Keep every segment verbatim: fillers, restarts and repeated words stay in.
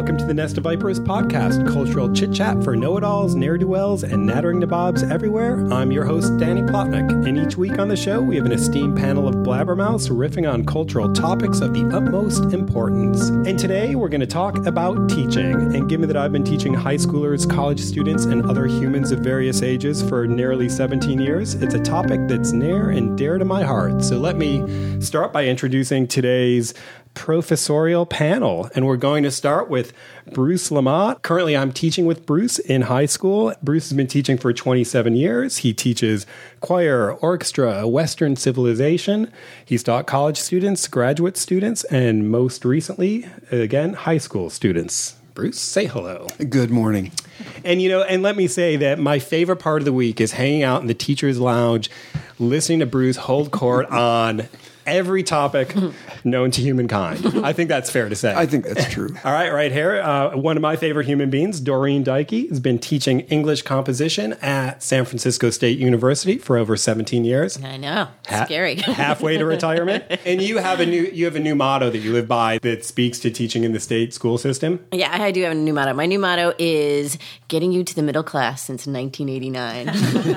welcome to the Nest of Vipers podcast, cultural chit-chat for know-it-alls, ne'er-do-wells, and nattering nabobs everywhere. I'm your host, Danny Plotnick, and each week on the show, we have an esteemed panel of blabbermouths riffing on cultural topics of the utmost importance. And today, we're going to talk about teaching. And given that I've been teaching high schoolers, college students, and other humans of various ages for nearly seventeen years, it's a topic that's near and dear to my heart. So let me start by introducing today's professorial panel, and we're going to start with Bruce Lamott. Currently, I'm teaching with Bruce in high school. Bruce has been teaching for twenty-seven years. He teaches choir, orchestra, Western civilization. He's taught college students, graduate students, and most recently, again, high school students. Bruce, say hello. Good morning. And, you know, and let me say that my favorite part of the week is hanging out in the teacher's lounge, listening to Bruce hold court on every topic known to humankind. I think that's fair to say. I think that's true. All right, right here, uh, one of my favorite human beings, Doreen Dykey, has been teaching English composition at San Francisco State University for over seventeen years. I know. It's ha- scary. halfway to retirement. And you have a new you have a new motto that you live by that speaks to teaching in the state school system. Yeah, I do have a new motto. My new motto is getting you to the middle class since nineteen eighty-nine.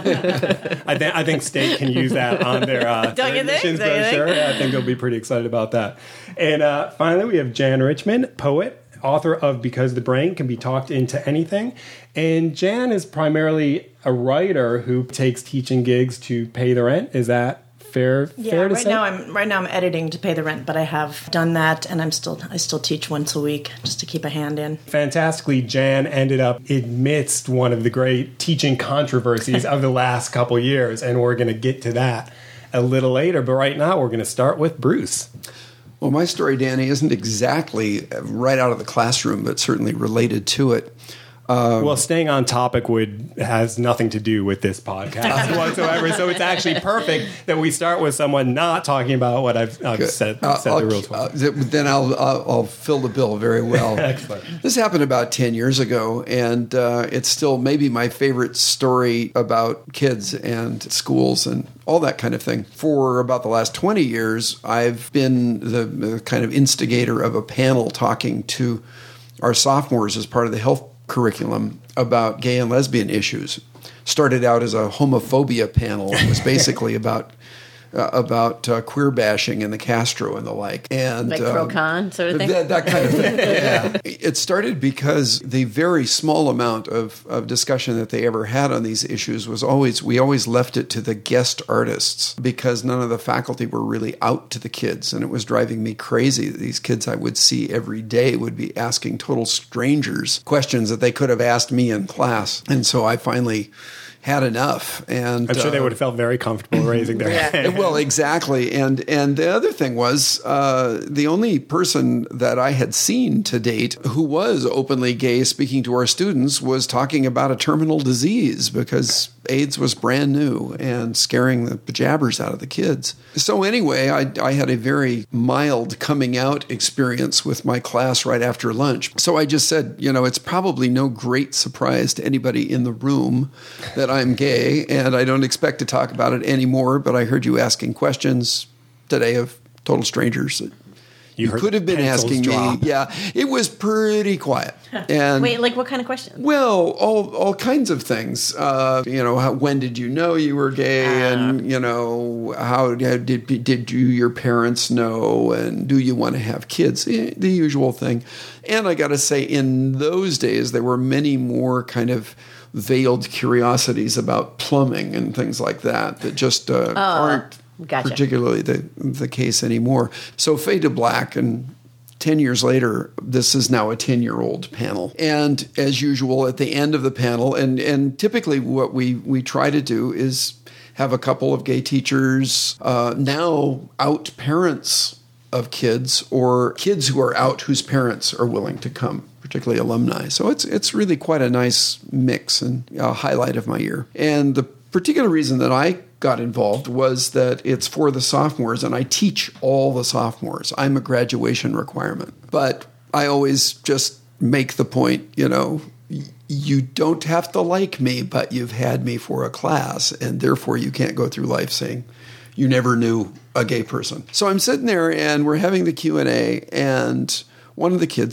I, th- I think state can use that on their, uh, Don't their you think? admissions Don't you think? brochure. Yeah, I think they'll be pretty excited about that. And uh, finally, we have Jan Richmond, poet, author of Because the Brain Can Be Talked Into Anything. And Jan is primarily a writer who takes teaching gigs to pay the rent. Is that fair? Yeah, fair to right say? now I'm right now I'm editing to pay the rent, but I have done that, and I'm still I still teach once a week just to keep a hand in. Fantastically, Jan ended up amidst one of the great teaching controversies of the last couple years, and we're going to get to that a little later. But right now, we're going to start with Bruce. Well, my story, Danny, isn't exactly right out of the classroom, but certainly related to it. Um, well, staying on topic would has nothing to do with this podcast whatsoever. So it's actually perfect that we start with someone not talking about what I've, I've said, uh, set the rules for. Uh, then I'll, I'll I'll fill the bill very well. Excellent. This happened about ten years ago, and uh, it's still maybe my favorite story about kids and schools and all that kind of thing. For about the last twenty years, I've been the, the kind of instigator of a panel talking to our sophomores as part of the health curriculum about gay and lesbian issues. Started out as a homophobia panel. It was basically about uh, about uh, queer bashing and the Castro and the like. And like um, pro-con sort of thing? That, that kind of thing, yeah. It started because the very small amount of, of discussion that they ever had on these issues was always, we always left it to the guest artists because none of the faculty were really out to the kids. And it was driving me crazy that these kids I would see every day would be asking total strangers questions that they could have asked me in class. And so I finally had enough. And I'm sure uh, they would have felt very comfortable raising their hand. Well, exactly. And and the other thing was uh, the only person that I had seen to date who was openly gay speaking to our students was talking about a terminal disease because AIDS was brand new and scaring the jabbers out of the kids. So anyway, I, I had a very mild coming out experience with my class right after lunch. So I just said, you know, it's probably no great surprise to anybody in the room that I'm gay, and I don't expect to talk about it anymore, but I heard you asking questions today of total strangers. You, you could have been asking drop. me. Yeah, it was pretty quiet. And Wait, like what kind of questions? well, all all kinds of things. Uh, you know, how, when did you know you were gay, Uh, and you know, how did did you your parents know, and do you want to have kids? Eh, The usual thing. And I got to say, in those days, there were many more kind of veiled curiosities about plumbing and things like that that just uh, Oh. aren't Gotcha. particularly the the case anymore. So fade to black, and ten years later, this is now a ten-year-old panel. And as usual, at the end of the panel, and, and typically what we, we try to do is have a couple of gay teachers, uh, now out parents of kids, or kids who are out whose parents are willing to come, particularly alumni. So it's it's really quite a nice mix and a highlight of my year. And the particular reason that I got involved was that it's for the sophomores, and I teach all the sophomores. I'm a graduation requirement. But I always just make the point, you know, you don't have to like me, but you've had me for a class, and therefore you can't go through life saying you never knew a gay person. So I'm sitting there, and we're having the Q and A, and one of the kids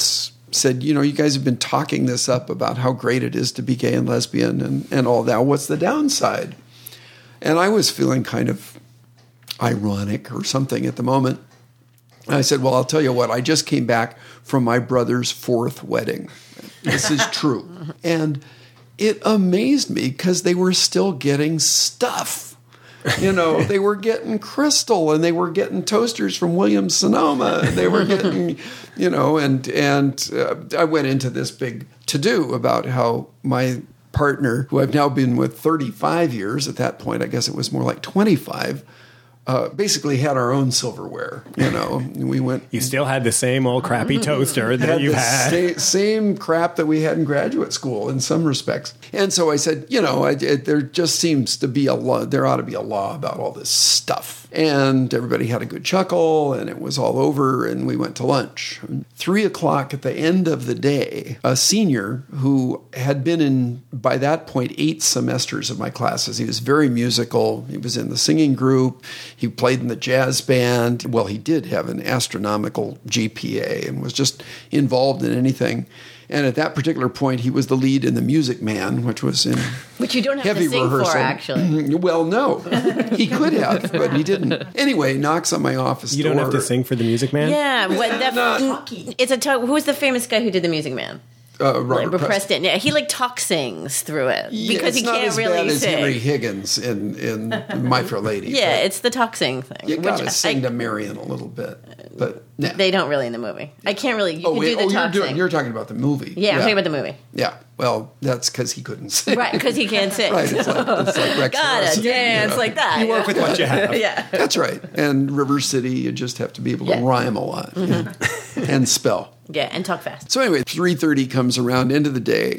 said, you know, you guys have been talking this up about how great it is to be gay and lesbian and, and all that. What's the downside? And I was feeling kind of ironic or something at the moment. And I said, well, I'll tell you what, I just came back from my brother's fourth wedding. This is true. And it amazed me because they were still getting stuff. You know, they were getting Crystal and they were getting toasters from Williams-Sonoma. And they were getting, you know, and and uh, I went into this big to-do about how my partner, who I've now been with thirty-five years, at that point, I guess it was more like twenty-five, Uh, basically had our own silverware, you know. We went. You still had the same old crappy toaster that had you the had. Same, same crap that we had in graduate school in some respects. And so I said, you know, I, it, there just seems to be a law. There ought to be a law about all this stuff. And everybody had a good chuckle, and it was all over. And we went to lunch. And three o'clock at the end of the day, a senior who had been in by that point eight semesters of my classes. He was very musical. He was in the singing group. He played in the jazz band. Well, he did have an astronomical G P A and was just involved in anything. And at that particular point, he was the lead in The Music Man, which was in Which you don't have heavy to sing rehearsal. for, actually. Well, no. He could have, but he didn't. Anyway, knocks on my office You door. don't have to sing for The Music Man? Yeah. What, that, Talkie. it's a talk. Who was the famous guy who did The Music Man? Uh, Robert Robert Preston. Preston. Yeah, he like talk sings through it Yeah, because it's he not can't as really bad as sing. Henry Higgins in, in My Fair Lady. Yeah, but it's the talk sing thing. you got which to sing I, to Marion a little bit. But nah. They don't really in the movie. I can't really. You oh, can wait, do the oh, you're, talk doing, sing. you're talking about the movie. Yeah, I'm talking about the movie. Yeah, well, that's because he couldn't sing. Right, because he can't sing. Right, it's like, it's like Rex Gotta Harrison, dance you know. like that. You work with what you have. Yeah. That's right. And River City, you just have to be able to Yeah. rhyme a lot Mm-hmm. yeah. and spell. Yeah, and talk fast. So anyway, three thirty comes around, end of the day,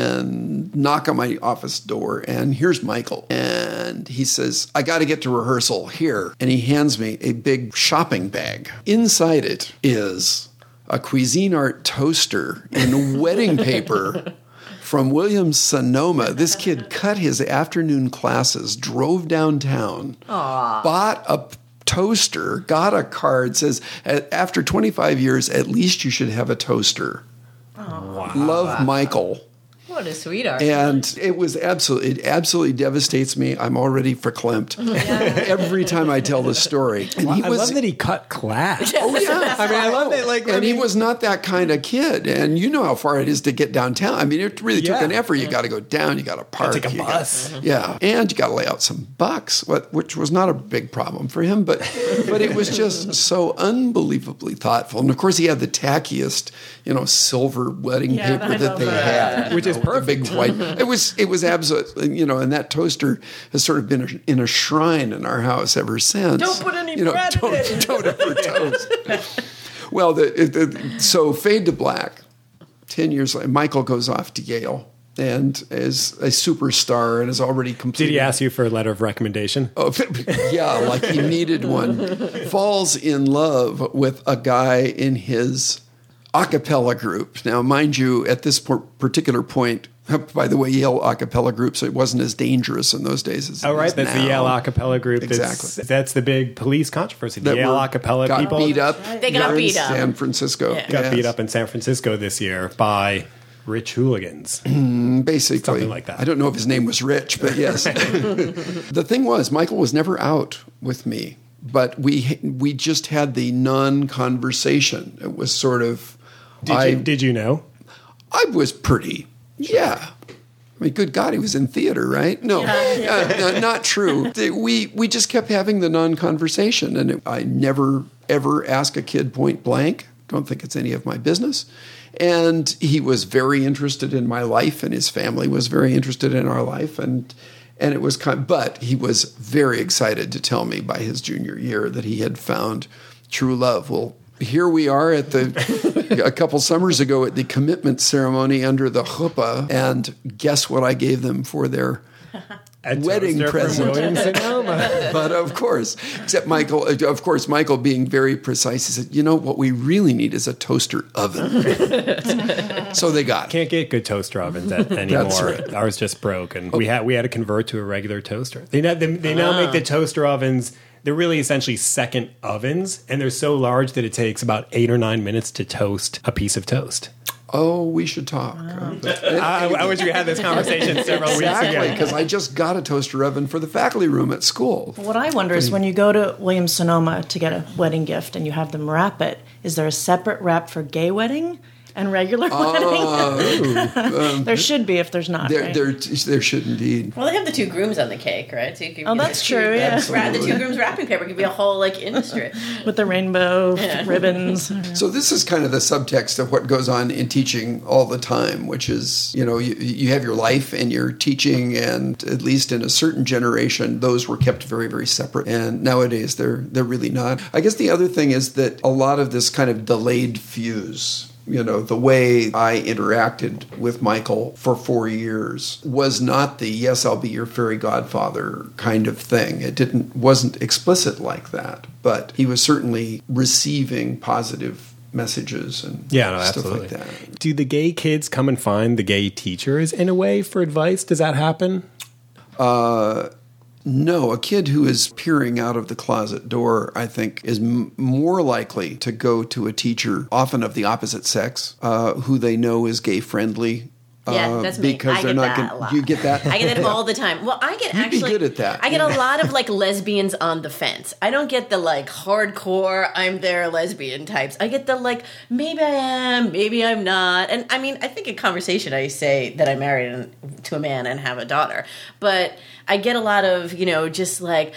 and knock on my office door, and here's Michael. And he says, I got to get to rehearsal here. And he hands me a big shopping bag. Inside it is a Cuisinart toaster in wedding paper from Williams-Sonoma. This kid cut his afternoon classes, drove downtown, bought a toaster, got a card, says, after twenty-five years, at least you should have a toaster. Wow. Love, Michael. What a sweetheart. And it was absolutely, it absolutely devastates me. I'm already verklempt every time I tell this story. And he I was, love that he cut class. oh yeah. I mean, I love that. Like, and I he mean, was not that kind of kid. And you know how far it is to get downtown. I mean, it really took Yeah. an effort. You got to go down. You got to park. take a you bus. Gotta, yeah. And you got to lay out some bucks, what, which was not a big problem for him. But but it was just so unbelievably thoughtful. And of course, he had the tackiest, you know, silver wedding Yeah, paper I that love they that. had. Which you is know, the perfect. Big white. It was it was absolutely, you know, and that toaster has sort of been in a shrine in our house ever since. Don't put any you know, bread in don't, it. don't ever toast. Well, the, the, so fade to black. Ten years later, Michael goes off to Yale and is a superstar and is already completed. did he ask you for a letter of recommendation? Oh, yeah, like he needed one. Falls in love with a guy in his a cappella group. Now, mind you, at this particular point, by the way, Yale a cappella groups, it wasn't as dangerous in those days as Oh, it right. is That's now. the Yale a cappella group. Exactly. That's, that's the big police controversy. The That Yale were- a cappella got people beat up. They got in beat up. San Francisco. Yeah. got Yes. beat up in San Francisco this year by rich hooligans. Basically. Something like that. I don't know if his name was Rich, but yes. The thing was, Michael was never out with me, but we we just had the non-conversation. It was sort of... Did I, you did you know? I was pretty, yeah. I mean, good God, he was in theater, right? No, uh, no, not true. The- We we just kept having the non-conversation, and it, I never ever ask a kid point blank. Don't think it's any of my business. And he was very interested in my life, and his family was very interested in our life, and and it was kind. But he was very excited to tell me by his junior year that he had found true love. Well, here we are at the a couple summers ago at the commitment ceremony under the chuppah, and guess what I gave them for their A wedding toaster from present. Williams-Sonoma. But of course, except Michael, of course, Michael being very precise, he said, you know, what we really need is a toaster oven. So they got it. Can't get good toaster ovens at, anymore. That's right. Ours just broke, and we had we had to convert to a regular toaster. They now, they, they now make the toaster ovens. They're really essentially second ovens, and they're so large that it takes about eight or nine minutes to toast a piece of toast. Oh, we should talk. Oh. I, I wish we had this conversation several Exactly, weeks ago. because I just got a toaster oven for the faculty room at school. What I wonder is when you go to Williams-Sonoma to get a wedding gift and you have them wrap it, is there a separate wrap for gay wedding and regular wedding? Um, there should be if there's not. there, right? there, there should indeed. Well, they have the two grooms on the cake, right? So you can Oh, get that's the two, true, yeah. Wrap, the two grooms wrapping paper could be a whole like industry. With the rainbow ribbons. So this is kind of the subtext of what goes on in teaching all the time, which is, you know, you, you have your life and your teaching, and at least in a certain generation, those were kept very, very separate. And nowadays, they're they're really not. I guess the other thing is that a lot of this kind of delayed fuse, you know, the way I interacted with Michael for four years was not the yes, I'll be your fairy godfather kind of thing. It didn't wasn't explicit like that, but he was certainly receiving positive messages and Yeah, no, stuff absolutely. like that. Do the gay kids come and find the gay teachers in a way for advice? Does that happen? Uh, no, a kid who is peering out of the closet door, I think, is m- more likely to go to a teacher, often of the opposite sex, uh, who they know is gay friendly. Yeah, uh, that's me. because I they're get not that gonna- a lot. You get that? I get that all the time. Well, I get You'd be actually good at that. I get a lot of like lesbians on the fence. I don't get the like hardcore I'm there lesbian types. I get the like maybe I am, maybe I'm not. And I mean, I think in conversation I say that I'm married to a man and have a daughter. But I get a lot of, you know, just like,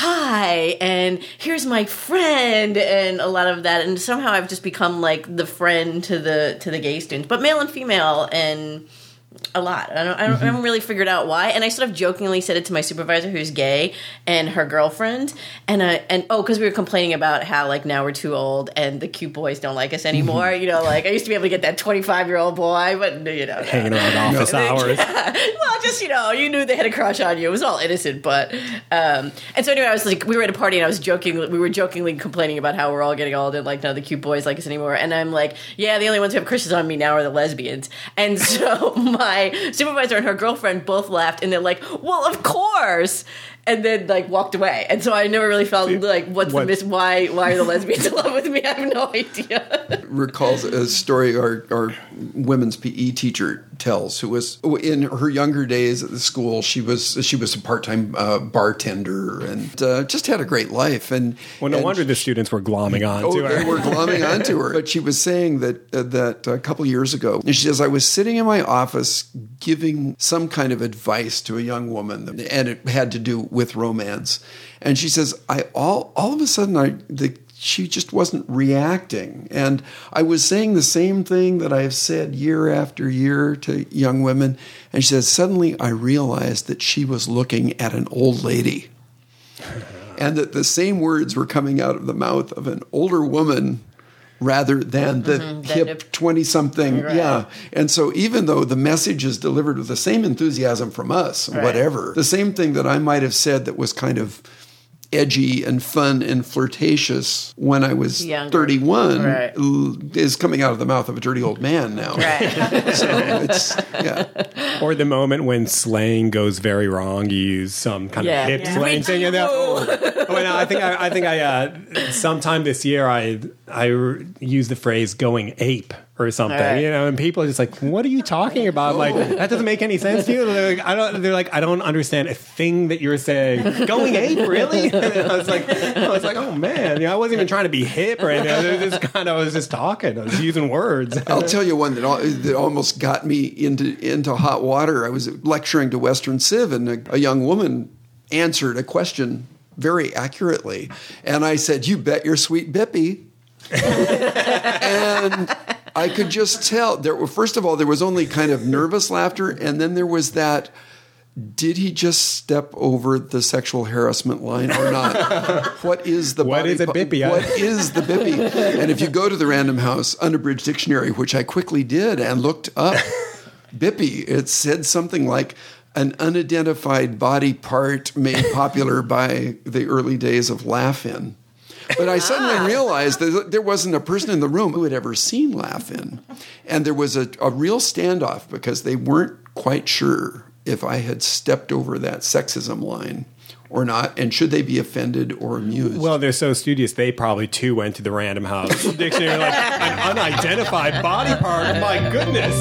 hi, and here's my friend, and a lot of that. And somehow I've just become like the friend to the to the gay students, but male and female, and a lot. I don't, I, don't, I haven't really figured out why. And I sort of jokingly said it to my supervisor, who's gay, and her girlfriend. And I, and oh, because we were complaining about how like now we're too old and the cute boys don't like us anymore. You know, like I used to be able to get that twenty-five year old boy, but you know, Hanging around office hours. well, just, you know, you knew they had a crush on you. It was all innocent, but um, and so anyway, I was like, we were at a party and I was joking. We were jokingly complaining about how we're all getting old and like none of the cute boys like us anymore. And I'm like, yeah, the only ones who have crushes on me now are the lesbians. And so my supervisor and her girlfriend both laughed and they're like, well, of course. And then like walked away. And so I never really felt like, what's what? the miss? Why? Why are the lesbians in love with me? I have no idea. Recalls a story our, our women's P E teacher tells, who was in her younger days at the school. She was she was a part time uh, bartender and uh, just had a great life. And Well, no and wonder the students were glomming on Oh, to her. they were glomming onto her. But she was saying that uh, that a couple years ago, and she says, I was sitting in my office giving some kind of advice to a young woman, and it had to do with romance. And she says, I all all of a sudden, I the she just wasn't reacting. And I was saying the same thing that I've said year after year to young women. And she says, suddenly I realized that she was looking at an old lady. And that the same words were coming out of the mouth of an older woman rather than the Mm-hmm, hip twenty-something. Right. Yeah. And so even though the message is delivered with the same enthusiasm from us, Right. whatever, the same thing that I might have said that was kind of edgy and fun and flirtatious when I was Younger. thirty-one Right. l- is coming out of the mouth of a dirty old man now. Right. So it's, yeah. Or the moment when slang goes very wrong, you use some kind Yeah. of hip Yeah. slang thing. And then, Whoa. oh, no, I think I, I think I uh, sometime this year I I re- used the phrase "going ape" or something, Right. you know, and people are just like, "What are you talking about?" Like that doesn't make any sense to you. They're like, I don't. They're like, I don't understand a thing that you're saying. Going ape, really? And I was like, I was like, oh man, you know, I wasn't even trying to be hip or anything. I was just kind of, I was just talking. I was using words. I'll tell you one that al- that almost got me into into hot water. I was lecturing to Western Civ, and a, a young woman answered a question very accurately, and I said, "You bet your sweet bippy." And I could just tell there were, first of all, there was only kind of nervous laughter, and then there was that, did he just step over the sexual harassment line or not? What is the What body is a po- bippy? What is the bippy? And if you go to the Random House Unabridged Dictionary, which I quickly did and looked up, bippy, it said something like an unidentified body part made popular by the early days of Laugh-In. But I suddenly realized that there wasn't a person in the room who had ever seen Laugh-In. And there was a, a real standoff because they weren't quite sure if I had stepped over that sexism line or not? And should they be offended or amused? Well, they're so studious, they probably too went to the Random House dictionary like, an unidentified body part, my goodness.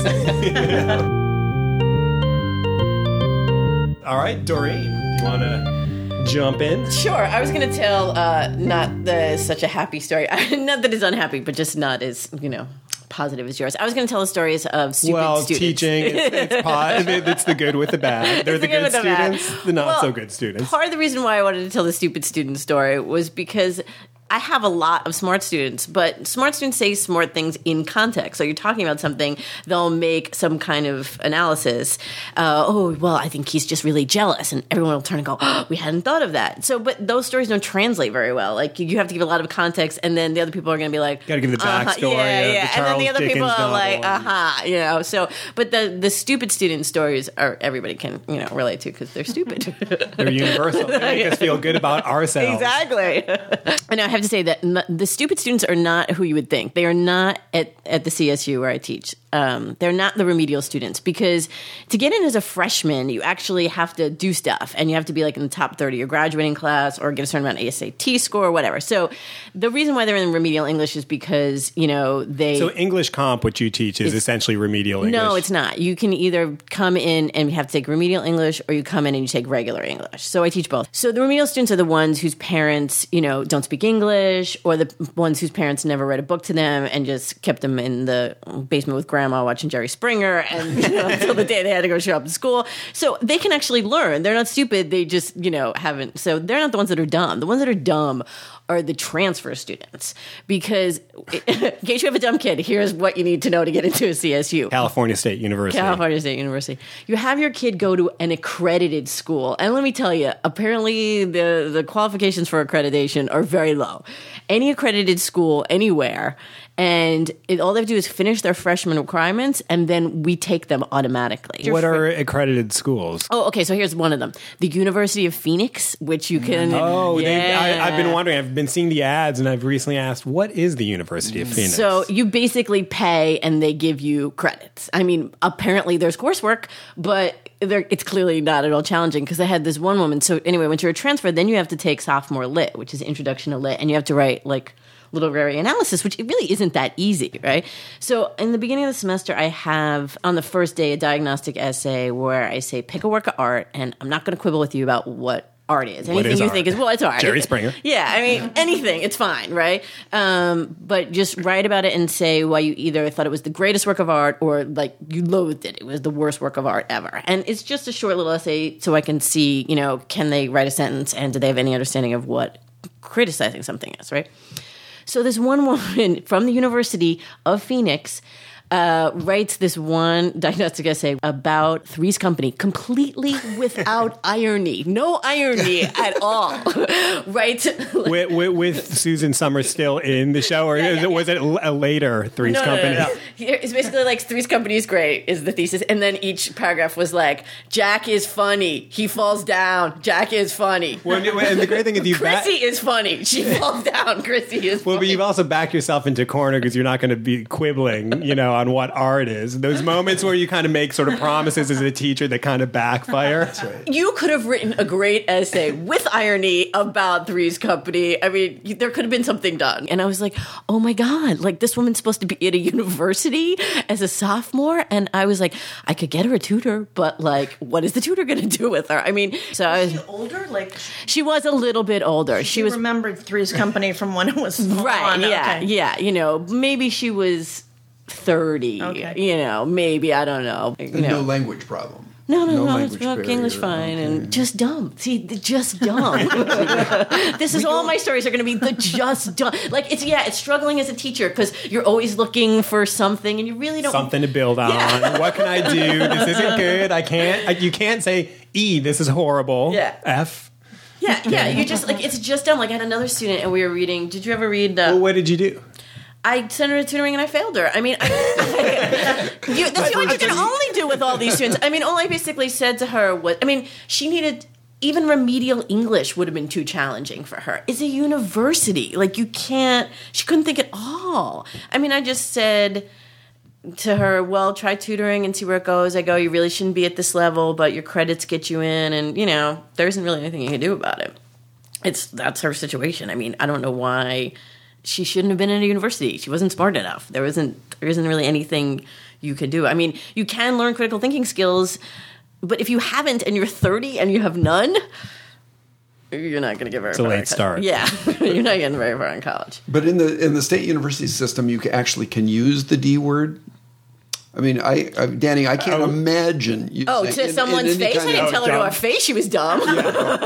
All right, Doreen, do you want to jump in? Sure. I was going to tell uh, not the such a happy story. Not that it's unhappy, but just not as, you know, positive as yours. I was going to tell the stories of stupid well, students. Well, teaching, it's, it's, po- it's the good with the bad. They're It's the the good good with the bad. students, the not Well, so good students. Part of the reason why I wanted to tell the stupid student story was because I have a lot of smart students, but smart students say smart things in context. So you're talking about something, they'll make some kind of analysis. Uh, oh, well, I think he's just really jealous. And everyone will turn and go, oh, we hadn't thought of that. So, but those stories don't translate very well. Like, you have to give a lot of context, and then the other people are going to be like, got to give the backstory. Uh-huh, yeah, of yeah. the Charles and then the other Dickens people are novel. like, uh-huh, you know. So, but the, the stupid student stories are everybody can, you know, relate to because they're stupid. They're universal. They make us feel good about ourselves. Exactly. And I have to say that n- the stupid students are not who you would think. They are not at, at the C S U where I teach. Um, they're not the remedial students, because to get in as a freshman, you actually have to do stuff, and you have to be like in the top thirty of your graduating class or get a certain amount of S A T score or whatever. So the reason why they're in remedial English is because, you know, they... So English comp, what you teach, is essentially remedial English. No, it's not. You can either come in and you have to take remedial English, or you come in and you take regular English. So I teach both. So the remedial students are the ones whose parents, you know, don't speak English, or the ones whose parents never read a book to them and just kept them in the basement with grandma watching Jerry Springer, and you know, until the day they had to go show up to school. So they can actually learn. They're not stupid. They just, you know, haven't. So they're not the ones that are dumb. The ones that are dumb are the transfer students, because in case you have a dumb kid, here's what you need to know to get into a C S U. California State University. California State University. You have your kid go to an accredited school. And let me tell you, apparently the, the qualifications for accreditation are very low. Any accredited school anywhere, and it, all they have to do is finish their freshman requirements, and then we take them automatically. What are accredited schools? Oh, okay, so here's one of them. The University of Phoenix, which you can... Oh, yeah. they, I, I've been wondering. I've been seeing the ads, and I've recently asked, what is the University of Phoenix? So you basically pay, and they give you credits. I mean, apparently there's coursework, but it's clearly not at all challenging, because I had this one woman. So anyway, once you're a transfer, then you have to take sophomore lit, which is Introduction to Lit, and you have to write like literary analysis, which it really isn't that easy, right? So in the beginning of the semester, I have on the first day a diagnostic essay where I say, pick a work of art, and I'm not going to quibble with you about what art is. What Anything is you art? think is, well, it's art. Jerry Springer. Yeah, I mean, anything, it's fine, right? Um, but just write about it and say why you either thought it was the greatest work of art, or like you loathed it. It was the worst work of art ever. And it's just a short little essay, so I can see, you know, can they write a sentence, and do they have any understanding of what criticizing something is, right? So this one woman from the University of Phoenix uh, writes this one diagnostic essay about Three's Company, completely without irony. No irony at all. Right? with, with, with Susan Summers still in the show, or Yeah, yeah, is it, was it a later Three's no, Company? No, no, no. It's basically like Three's Company is great, is the thesis. And then each paragraph was like, Jack is funny. He falls down. Jack is funny. Well, and the great thing is you back, Chrissy is funny. She falls down. Chrissy is funny. well, but you've also backed yourself into a corner, because you're not going to be quibbling, you know, on what art is. Those moments where you kind of make sort of promises as a teacher that kind of backfire. That's right. You could have written a great essay with irony about Three's Company. I mean, there could have been something done. And I was like, oh my God, like this woman's supposed to be at a university as a sophomore. And I was like, I could get her a tutor, but like, what is the tutor going to do with her? I mean, so I was... Was she older? Like She was a little bit older. She, she was... remembered Three's Company from when it was Right, on. yeah, Okay. yeah. You know, maybe she was thirty. Okay. You know, maybe, I don't know. You And know. no language problem. No, no, no, it's language spoke barrier. English fine, Okay. and just dumb. See, the just dumb. This is all my stories are going to be the just dumb. Like, it's, yeah, it's struggling as a teacher, because you're always looking for something, and you really don't... Something to build on. Yeah. What can I do? This isn't good. I can't. I, you can't say E. This is horrible. Yeah. F. Yeah, yeah, you just, like, it's just dumb. Like, I had another student, and we were reading... Did you ever read... Uh, Well, what did you do? I sent her to tutoring and I failed her. I mean, I, you, that's what you can only do with all these students. I mean, all I basically said to her was, I mean, she needed, even remedial English would have been too challenging for her. It's a university. Like, you can't, she couldn't think at all. I mean, I just said, to her, well, try tutoring and see where it goes. I go, you really shouldn't be at this level, but your credits get you in, and, you know, there isn't really anything you can do about it. It's that's her situation. I mean, I don't know why she shouldn't have been in a university. She wasn't smart enough. There isn't there isn't really anything you could do. I mean, you can learn critical thinking skills, but if you haven't and you're thirty and you have none, you're not going to get very it's far. It's a late start. Yeah, you're not getting very far in college. But in the in the state university system, you ca- actually can use the D word. I mean, I, I Danny, I can't um, imagine. You oh, to in, someone's in face? I didn't tell her dumb. to our face she was dumb. Yeah.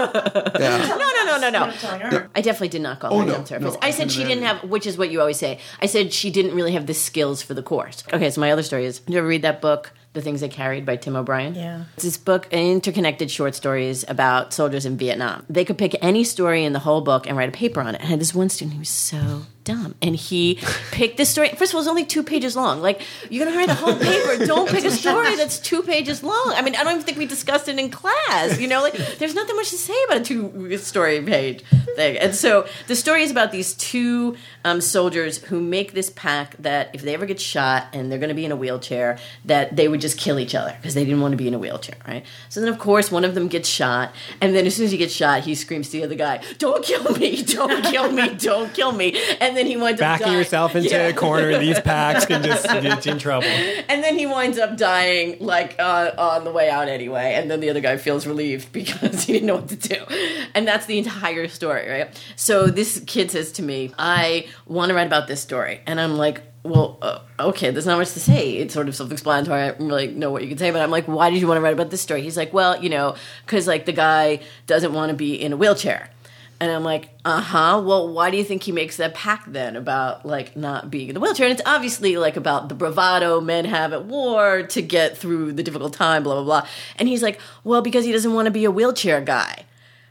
Yeah. No, no, no, no, no. I definitely did not call Oh, her no, dumb to her no, face. I I said can she didn't imagine. have, which is what you always say. I said she didn't really have the skills for the course. Okay, so my other story is, did you ever read that book, The Things They Carried by Tim O'Brien? Yeah. It's this book, interconnected short stories about soldiers in Vietnam. They could pick any story in the whole book and write a paper on it. I had this one student who was so dumb, and he picked this story. First of all, it's only two pages long. Like, you're going to write a whole paper. Don't pick a story that's two pages long. I mean, I don't even think we discussed it in class. You know, like, there's nothing much to say about a two-story page thing. And so the story is about these two um, soldiers who make this pact that if they ever get shot and they're going to be in a wheelchair, that they would just kill each other because they didn't want to be in a wheelchair, right? So then, of course, one of them gets shot, and then as soon as he gets shot, he screams to the other guy, "Don't kill me! Don't kill me! Don't kill me!" And then he winds up Backing dying. yourself into Yeah. a corner, these packs can just get you in trouble. And then he winds up dying, like, uh, on the way out anyway. And then the other guy feels relieved because he didn't know what to do. And that's the entire story, right? So this kid says to me, I want to write about this story. And I'm like, well, uh, okay, there's not much to say. It's sort of self-explanatory. I don't really know what you can say. But I'm like, why did you want to write about this story? He's like, well, you know, because, like, the guy doesn't want to be in a wheelchair. And I'm like, uh-huh, well, why do you think he makes that pact then about, like, not being in the wheelchair? And it's obviously, like, about the bravado men have at war to get through the difficult time, blah, blah, blah. And he's like, well, because he doesn't want to be a wheelchair guy.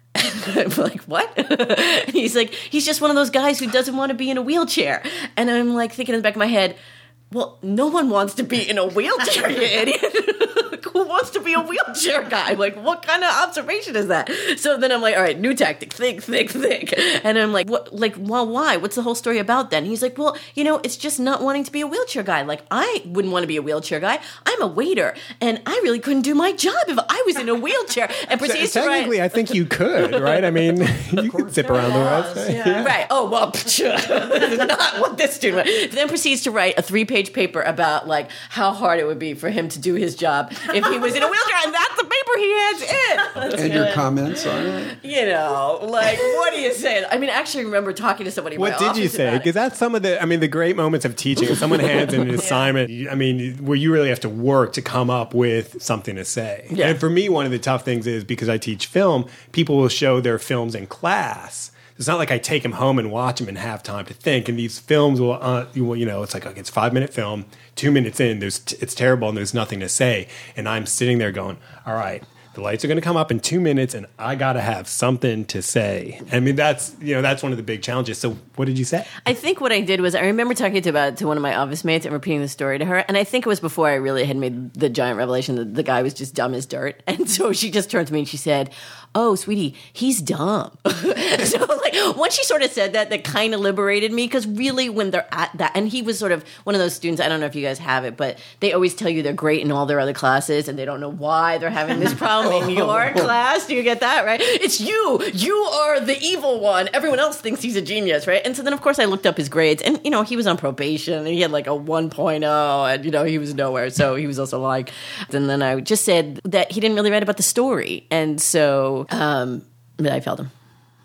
I'm like, what? And he's like, he's just one of those guys who doesn't want to be in a wheelchair. And I'm, like, thinking in the back of my head, well, no one wants to be in a wheelchair, you idiot. Who wants to be a wheelchair guy? Like, what kind of observation is that? So then I'm like, all right, new tactic, think, think, think. And I'm like, what? Like, well, why? What's the whole story about then? He's like, well, you know, it's just not wanting to be a wheelchair guy. Like, I wouldn't want to be a wheelchair guy. I'm a waiter, and I really couldn't do my job if I was in a wheelchair. And proceeds to write. Technically, I think you could, right? I mean, you could zip around the website. Yeah. Right. Oh, well, this is not what this student went. Then proceeds to write a three-page paper about, like, how hard it would be for him to do his job if he was in a wheelchair, and that's the paper he hands in. And your comments on it? You know, like, what do you say? I mean, I actually remember talking to somebody in my What did you office say? about it. Because that's some of the, I mean, the great moments of teaching. If someone hands in an assignment, you- I mean, where you really have to work to come up with something to say. Yeah. And for me, one of the tough things is because I teach film, people will show their films in class. It's not like I take them home and watch them and have time to think. And these films will, uh, you will- you know, it's like, okay, it's a five minute film. Two minutes in, there's t- it's terrible and there's nothing to say. And I'm sitting there going, all right, the lights are going to come up in two minutes and I got to have something to say. I mean, that's, you know, that's one of the big challenges. So what did you say? I think what I did was I remember talking to about to one of my office mates and repeating the story to her, and I think it was before I really had made the giant revelation that the guy was just dumb as dirt. And so she just turned to me and she said, "Oh, sweetie, he's dumb." So like once she sort of said that, that kind of liberated me, because really when they're at that, and he was sort of one of those students, I don't know if you guys have it, but they always tell you they're great in all their other classes and they don't know why they're having this problem in your class. Do you get that, right? It's you. You are the evil one. Everyone else thinks he's a genius, right? And so then, of course, I looked up his grades, and, you know, he was on probation, and he had like a one point oh, and, you know, he was nowhere, so he was also like, and then I just said that he didn't really write about the story, and so um, I failed him.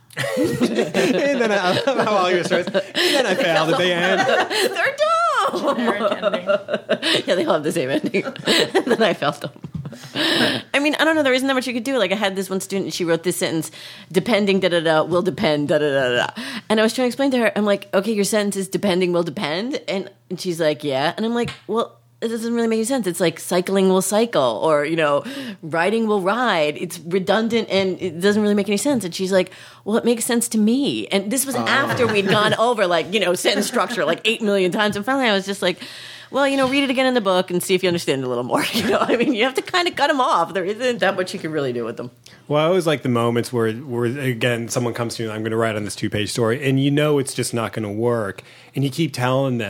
And then I, how all your stories. And then I failed at the end. They're dumb. Generic ending. Yeah, they all have the same ending. And then I failed them. I mean, I don't know. There isn't that much you could do. Like, I had this one student, she wrote this sentence, depending, da da da, will depend, da da da da. And I was trying to explain to her, I'm like, okay, your sentence is depending will depend. And, and she's like, yeah. And I'm like, well, it doesn't really make any sense. It's like cycling will cycle, or, you know, riding will ride. It's redundant and it doesn't really make any sense. And she's like, well, it makes sense to me. And this was oh. after we'd gone over, like, you know, sentence structure like eight million times. And finally I was just like, well, you know, read it again in the book and see if you understand it a little more. You know, I mean, you have to kind of cut them off. There isn't that much you can really do with them. Well, I always like the moments where, where again, someone comes to you and I'm going to write on this two-page story, and you know it's just not going to work. And you keep telling them,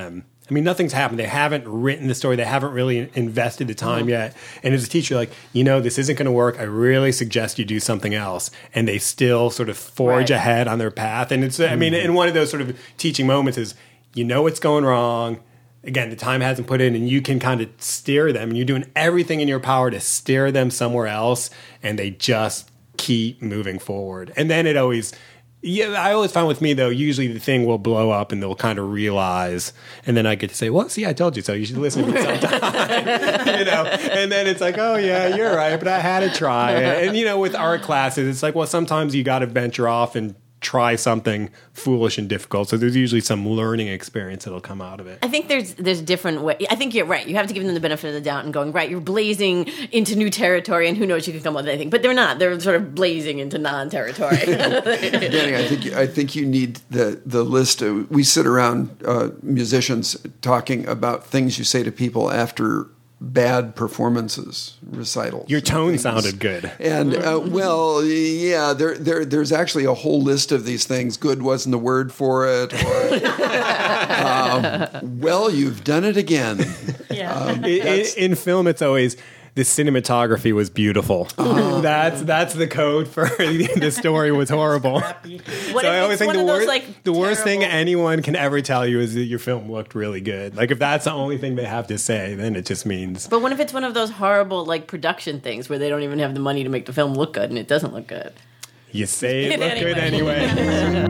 I mean, nothing's happened. They haven't written the story. They haven't really invested the time mm-hmm. yet. And as a teacher, like, you know, this isn't going to work. I really suggest you do something else. And they still sort of forge right. ahead on their path. And it's, mm-hmm. I mean, and one of those sort of teaching moments is, you know what's going wrong. Again, the time hasn't put in, and you can kind of steer them. And you're doing everything in your power to steer them somewhere else. And they just keep moving forward. And then it always... Yeah, I always find with me, though, usually the thing will blow up and they'll kind of realize, and then I get to say, well, see, I told you so. You should listen to me sometime. You know, and then it's like, oh, yeah, you're right, but I had to try it. And, you know, with art classes, it's like, well, sometimes you got to venture off and try something foolish and difficult. So there's usually some learning experience that'll come out of it. I think there's there's different ways. I think you're right. You have to give them the benefit of the doubt and going, right, you're blazing into new territory, and who knows, you could come up with anything. But they're not. They're sort of blazing into non-territory. Danny, I think I think you need the the list. Of, we sit around uh, musicians talking about things you say to people after bad performances, recitals. Your tone sounded good. And, uh, well, yeah, there, there, there's actually a whole list of these things. Good wasn't the word for it. Or, um, well, you've done it again. Yeah. Um, in, in film, it's always... The cinematography was beautiful. Uh, that's that's the code for the story was horrible. What so I always think the, wor- those, like, the worst thing anyone can ever tell you is that your film looked really good. Like if that's the only thing they have to say, then it just means. But what if it's one of those horrible like production things where they don't even have the money to make the film look good and it doesn't look good? You say it looked good anyway.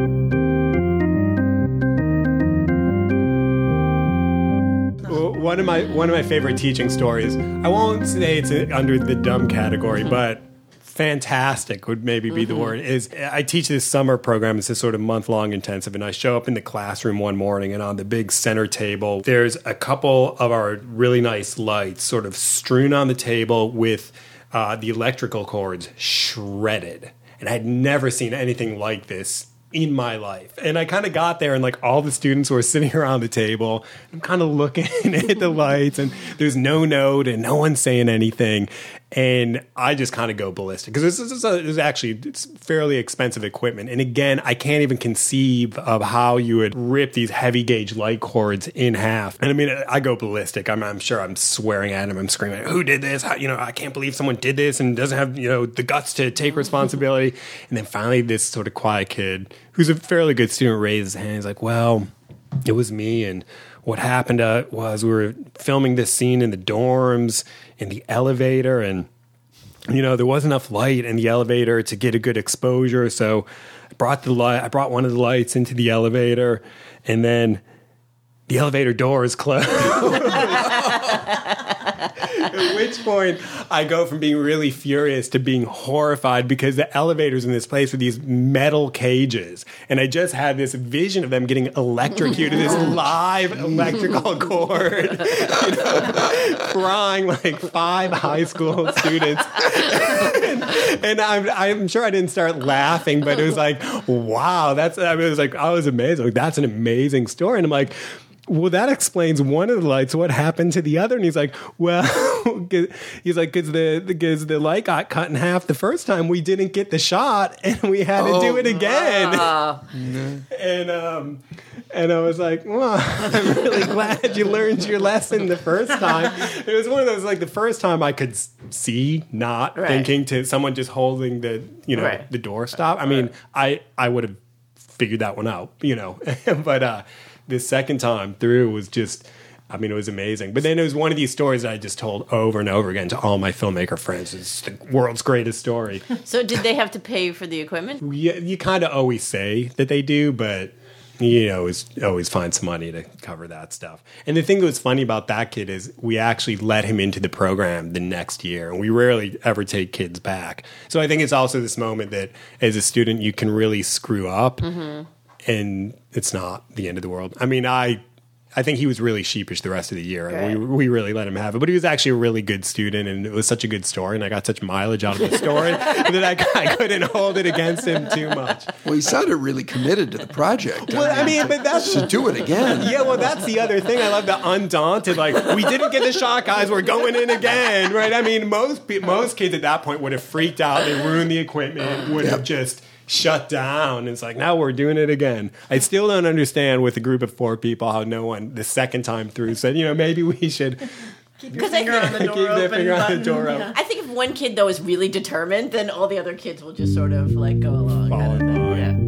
One of my one of my favorite teaching stories. I won't say it's under the dumb category, mm-hmm. but fantastic would maybe be mm-hmm. the word. Is I teach this summer program. It's this sort of month long intensive, and I show up in the classroom one morning, and on the big center table, there's a couple of our really nice lights, sort of strewn on the table with uh, the electrical cords shredded, and I had never seen anything like this in my life. And I kind of got there and like all the students were sitting around the table. I'm kind of looking at the lights and there's no note and no one's saying anything. And I just kind of go ballistic because this is, this is actually it's fairly expensive equipment. And again, I can't even conceive of how you would rip these heavy gauge light cords in half. And I mean, I go ballistic. I'm, I'm sure I'm swearing at him. I'm screaming, who did this? How, you know, I can't believe someone did this and doesn't have, you know, the guts to take responsibility. And then finally this sort of quiet kid who's a fairly good student raised his hand. He's like, well, it was me. And what happened uh, was we were filming this scene in the dorms, in the elevator, and, you know, there wasn't enough light in the elevator to get a good exposure. So I brought the light, I brought one of the lights into the elevator, and then the elevator doors closed. At which point, I go from being really furious to being horrified because the elevators in this place were these metal cages. And I just had this vision of them getting electrocuted, this live electrical cord, you know, crying like five high school students. and and I'm, I'm sure I didn't start laughing, but it was like, wow, that's, I mean, it was like, I was amazed. Like, that's an amazing story. And I'm like, well, that explains one of the lights. What happened to the other? And he's like, well, he's like, because the because the light got cut in half the first time, we didn't get the shot, and we had to oh, do it again. Uh, and um, and I was like, well, I'm really glad you learned your lesson the first time. It was one of those like the first time I could see not right. thinking to someone just holding the you know right. the door stop. I mean, right. I I would have figured that one out, you know, but. uh The second time through was just, I mean, it was amazing. But then it was one of these stories that I just told over and over again to all my filmmaker friends. It's the world's greatest story. So did they have to pay for the equipment? Yeah, you kind of always say that they do, but you know, always, always find some money to cover that stuff. And the thing that was funny about that kid is we actually let him into the program the next year, and we rarely ever take kids back. So I think it's also this moment that as a student you can really screw up. Mm-hmm. And it's not the end of the world. I mean, I I think he was really sheepish the rest of the year. And we, we really let him have it. But he was actually a really good student, and it was such a good story, and I got such mileage out of the story that I, I couldn't hold it against him too much. Well, he sounded really committed to the project. Well, I mean, but that's... should do it again. Yeah, well, that's the other thing. I love the undaunted, like, we didn't get the shot, guys. We're going in again, right? I mean, most most kids at that point would have freaked out. They ruined the equipment, would yeah. have just... shut down. It's like, now we're doing it again. I still don't understand with a group of four people how no one, the second time through, said, you know, maybe we should Keep your finger on the door keep open. their finger on button. the door open. Yeah. I think if one kid, though, is really determined, then all the other kids will just sort of, like, go along. Fall kind of in thing. line. Yeah.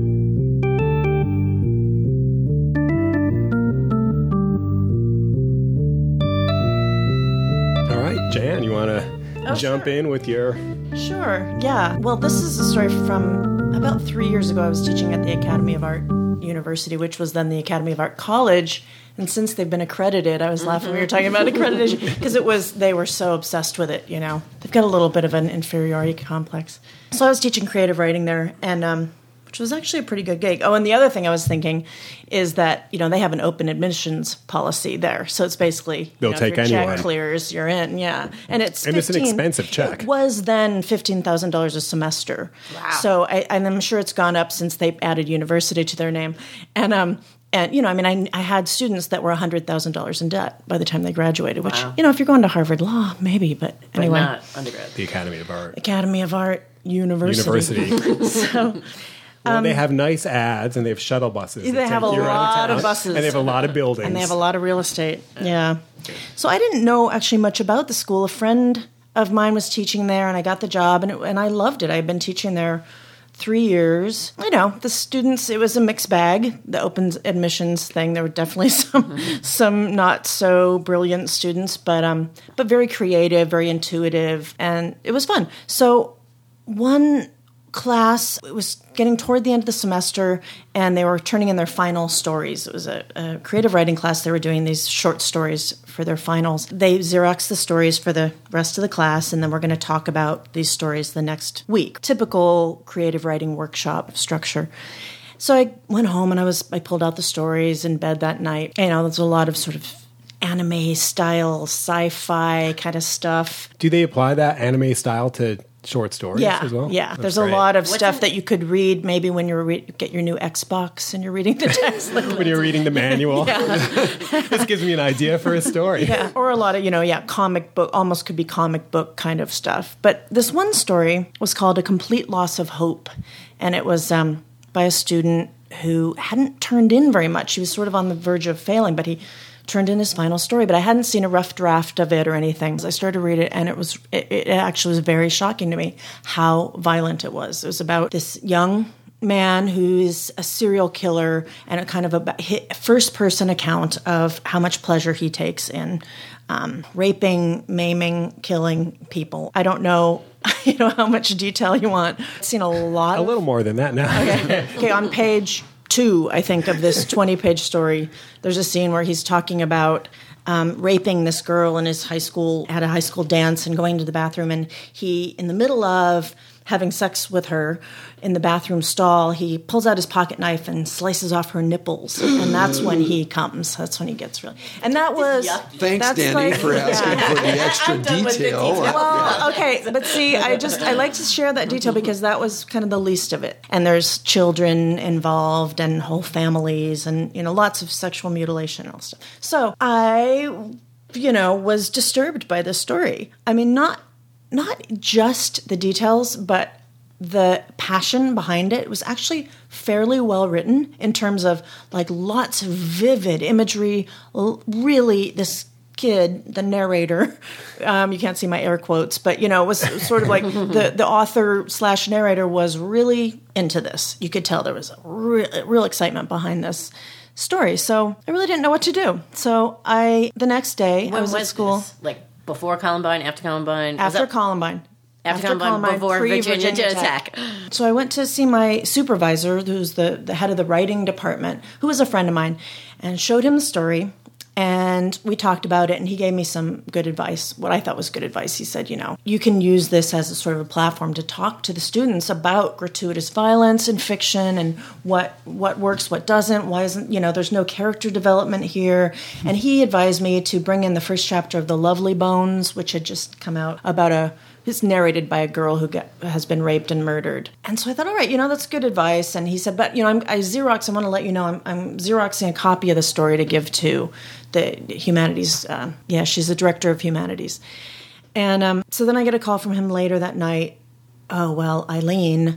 All right, Jan, you want to Oh, jump sure. in with your... Sure, yeah. Well, this is a story from about three years ago. I was teaching at the Academy of Art University, which was then the Academy of Art College. And since they've been accredited, I was laughing when we were talking about accreditation, because it was, they were so obsessed with it, you know. They've got a little bit of an inferiority complex. So I was teaching creative writing there, and um, which was actually a pretty good gig. Oh, and the other thing I was thinking is that, you know, they have an open admissions policy there. So it's basically, you They'll know, take if your anyone. check clears, you're in, yeah. And it's And it's an fifteen expensive check. It was then fifteen thousand dollars a semester. Wow. So I, and I'm sure it's gone up since they added university to their name. And, um, and you know, I mean, I, I had students that were one hundred thousand dollars in debt by the time they graduated, which, Wow. you know, if you're going to Harvard Law, maybe. But But anyway, not undergrad. The Academy of Art. Academy of Art University. University. So Well, they have nice ads, and they have shuttle buses. They that have take a you around lot of town, buses. And they have a lot of buildings. and they have a lot of real estate. Yeah. So I didn't know actually much about the school. A friend of mine was teaching there, and I got the job, and it, and I loved it. I'd been teaching there three years. You know, the students, it was a mixed bag. The open admissions thing, there were definitely some some not so brilliant students, but um, but very creative, very intuitive, and it was fun. So one class, it was getting toward the end of the semester, and they were turning in their final stories. It was a, a creative writing class. They were doing these short stories for their finals. They Xeroxed the stories for the rest of the class, and then we're going to talk about these stories the next week. Typical creative writing workshop structure. So I went home, and I was I pulled out the stories in bed that night. You know, there's a lot of sort of anime style, sci-fi kind of stuff. Do they apply that anime style to short stories Yeah, as well? yeah. That's There's great. a lot of What's stuff in- that you could read maybe when you re- get your new Xbox and you're reading the text. Like, When you're reading the manual. This gives me an idea for a story. yeah, or a lot of, you know, yeah, comic book, almost could be comic book kind of stuff. But this one story was called A Complete Loss of Hope, and it was um, by a student who hadn't turned in very much. He was sort of on the verge of failing, but he turned in his final story, but I hadn't seen a rough draft of it or anything. So I started to read it, and it was it, it actually was very shocking to me how violent it was. It was about this young man who is a serial killer, and a kind of a first-person account of how much pleasure he takes in um, raping, maiming, killing people. I don't know, you know, how much detail you want. I've seen a lot. A of little more than that now. Okay, on page two, I think, of this twenty-page story, there's a scene where he's talking about um, raping this girl in his high school, at a high school dance, and going to the bathroom, and he, in the middle of having sex with her in the bathroom stall, he pulls out his pocket knife and slices off her nipples, and that's when he comes. That's when he gets really... And that was... Thanks, that's Danny, like- for asking yeah. for the extra I'm done with the detail. detail. Well, okay, but see, I just I like to share that detail because that was kind of the least of it. And there's children involved and whole families and, you know, lots of sexual mutilation and all stuff. So I, you know, was disturbed by this story. I mean, not not just the details, but the passion behind it was actually fairly well written in terms of like lots of vivid imagery. L- Really, this kid, the narrator, um, you can't see my air quotes, but you know, it was sort of like the, the author slash narrator was really into this. You could tell there was a real, real excitement behind this story. So I really didn't know what to do. So I, the next day, I When was at school. this? Like before Columbine, after Columbine? Was After that- Columbine. After, Columbine, before pre-Virginia Virginia Tech. attack. So I went to see my supervisor, who's the, the head of the writing department, who was a friend of mine, and showed him the story. And we talked about it, and he gave me some good advice, what I thought was good advice. He said, you know, you can use this as a sort of a platform to talk to the students about gratuitous violence in fiction and what what works, what doesn't, why isn't, you know, there's no character development here. And he advised me to bring in the first chapter of The Lovely Bones, which had just come out, about a it's narrated by a girl who get, has been raped and murdered. And so I thought, all right, you know, that's good advice. And he said, but, you know, I'm, I Xerox, I want to let you know, I'm, I'm Xeroxing a copy of the story to give to the humanities. Uh, yeah, she's the director of humanities. And um, so then I get a call from him later that night. Oh, well, Eileen,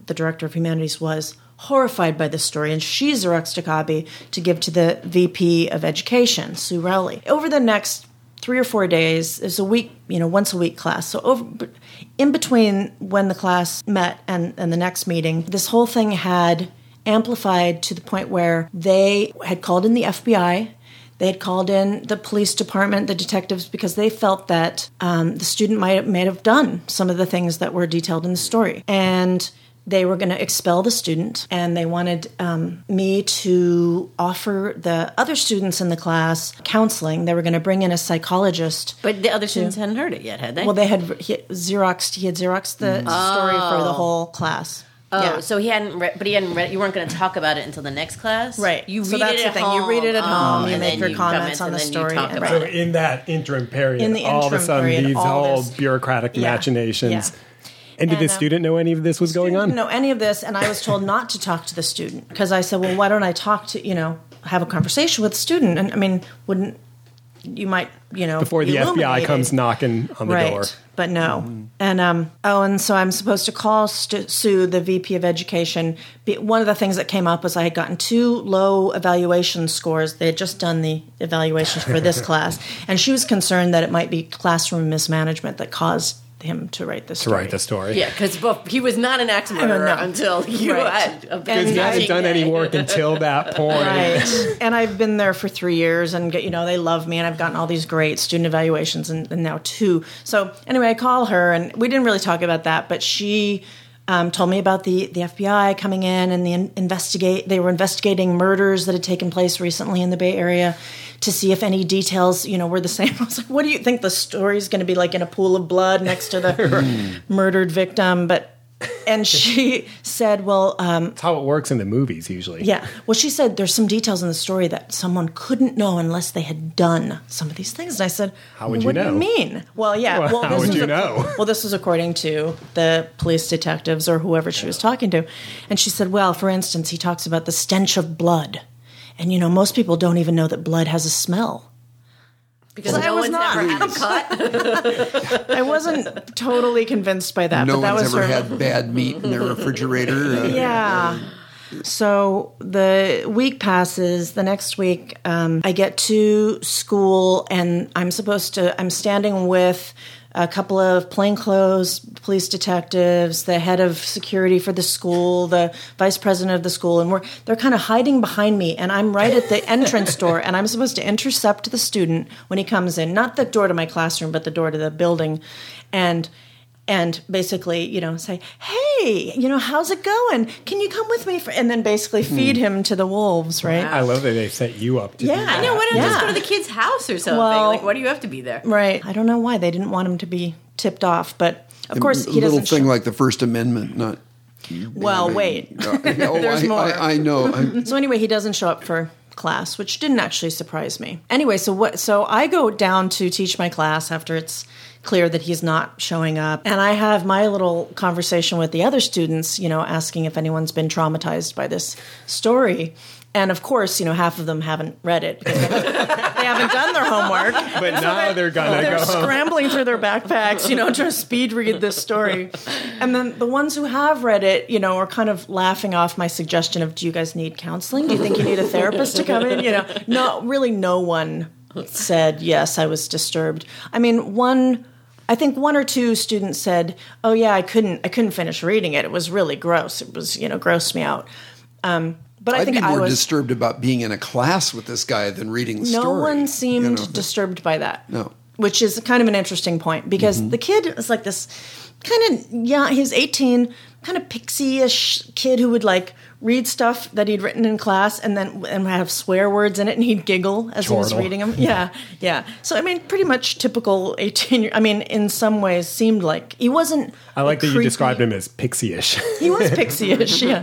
the director of humanities, was horrified by this story, and she Xeroxed a copy to give to the V P of Education, Sue Rowley. Over the next three or four days, it's a week, you know, once a week class. So over, in between when the class met and, and the next meeting, this whole thing had amplified to the point where they had called in the F B I. They had called in the police department, the detectives, because they felt that um, the student might, might have done some of the things that were detailed in the story. And they were going to expel the student, and they wanted um, me to offer the other students in the class counseling. They were going to bring in a psychologist. But the other students hadn't heard it yet, had they? Well, they had he, Xeroxed. He had Xeroxed the Oh. story for the whole class. Oh, Yeah. so he hadn't read, but he hadn't read. You weren't going to talk about it until the next class, Right. You So read that's it the at thing. home. You read it at home, Oh, you and make then your you comments comment, on and the then you story, talk and- about So it. in that interim period, In the all of a interim sudden, period, these all whole this- bureaucratic Yeah. machinations. Yeah. And did And, the uh, student know any of this was going Didn't on? know any of this, and I was told not to talk to the student because I said, "Well, why don't I talk to you know have a conversation with the student?" And I mean, wouldn't you might you know Before be the F B I illuminated. comes knocking on the right. door. But no, and um oh, and so I'm supposed to call St- Sue, the V P of Education. Be, one of the things that came up was I had gotten two low evaluation scores. They had just done the evaluations for this class, and she was concerned that it might be classroom mismanagement that caused him to write this To write the story. Yeah, because he was not an axe murderer know. until you Right. had a Because And he I- hadn't done any work until that point. Right. And I've been there for three years and, you know, they love me and I've gotten all these great student evaluations and, and now two. So anyway, I call her and we didn't really talk about that, but she um, told me about the, the F B I coming in and the in- investigate. They were investigating murders that had taken place recently in the Bay Area to see if any details, you know, were the same. I was like, what do you think the story's going to be like in a pool of blood next to the murdered victim? But, and she said, well, um, That's how it works in the movies usually. yeah. Well, she said there's some details in the story that someone couldn't know unless they had done some of these things. And I said, How would you what know? do you mean? Well, yeah. Well, Well, how this would was you ac- know? Well, this was according to the police detectives or whoever she was talking to. And she said, well, for instance, he talks about the stench of blood. And, you know, most people don't even know that blood has a smell. because Well, I no was one's not. ever had him cut. I wasn't totally convinced by that. No but that one's was ever her. had bad meat in their refrigerator. Uh, Yeah. So the week passes. The next week, um, I get to school, and I'm supposed to. I'm standing with a couple of plainclothes police detectives, the head of security for the school, the vice president of the school, and we're they're kind of hiding behind me. And I'm right at the entrance door, and I'm supposed to intercept the student when he comes in, not the door to my classroom, but the door to the building, and. And basically, you know, say, hey, you know, how's it going? Can you come with me? For, and then basically feed him to the wolves, right? I love that they set you up to Yeah. do that. I know. Why don't you just Yeah. go to the kid's house or something? Well- like, why do you have to be there? Right. I don't know why. They didn't want him to be tipped off. But, of course, a he little doesn't thing show- like the First Amendment, not. Well, wait. Uh, oh, There's I, more. I, I know. I, So anyway, he doesn't show up for class, which didn't actually surprise me. Anyway, so what? So I go down to teach my class after it's clear that he's not showing up, and I have my little conversation with the other students, you know, asking if anyone's been traumatized by this story. And of course, you know, half of them haven't read it because they haven't, they haven't done their homework. But now they're gonna They're go home. scrambling through their backpacks, you know, trying to speed read this story. And then the ones who have read it, you know, are kind of laughing off my suggestion of, do you guys need counseling? Do you think you need a therapist to come in? You know, no, really no one said, yes, I was disturbed. I mean, one... I think one or two students said, "Oh yeah, I couldn't, I couldn't finish reading it. It was really gross. It was, you know, grossed me out." Um, but I I'd think be more I was. disturbed about being in a class with this guy than reading the no story. one seemed you know. disturbed by that. No. Which is kind of an interesting point because Mm-hmm. the kid is like this kind of, yeah, he's eighteen, kind of pixie-ish kid who would like read stuff that he'd written in class and then and have swear words in it and he'd giggle as he was Chortle. reading them. Yeah, yeah. So, I mean, pretty much typical eighteen year I mean, in some ways seemed like he wasn't. I like a that you creepy- described him as pixie-ish. He was pixie-ish, yeah.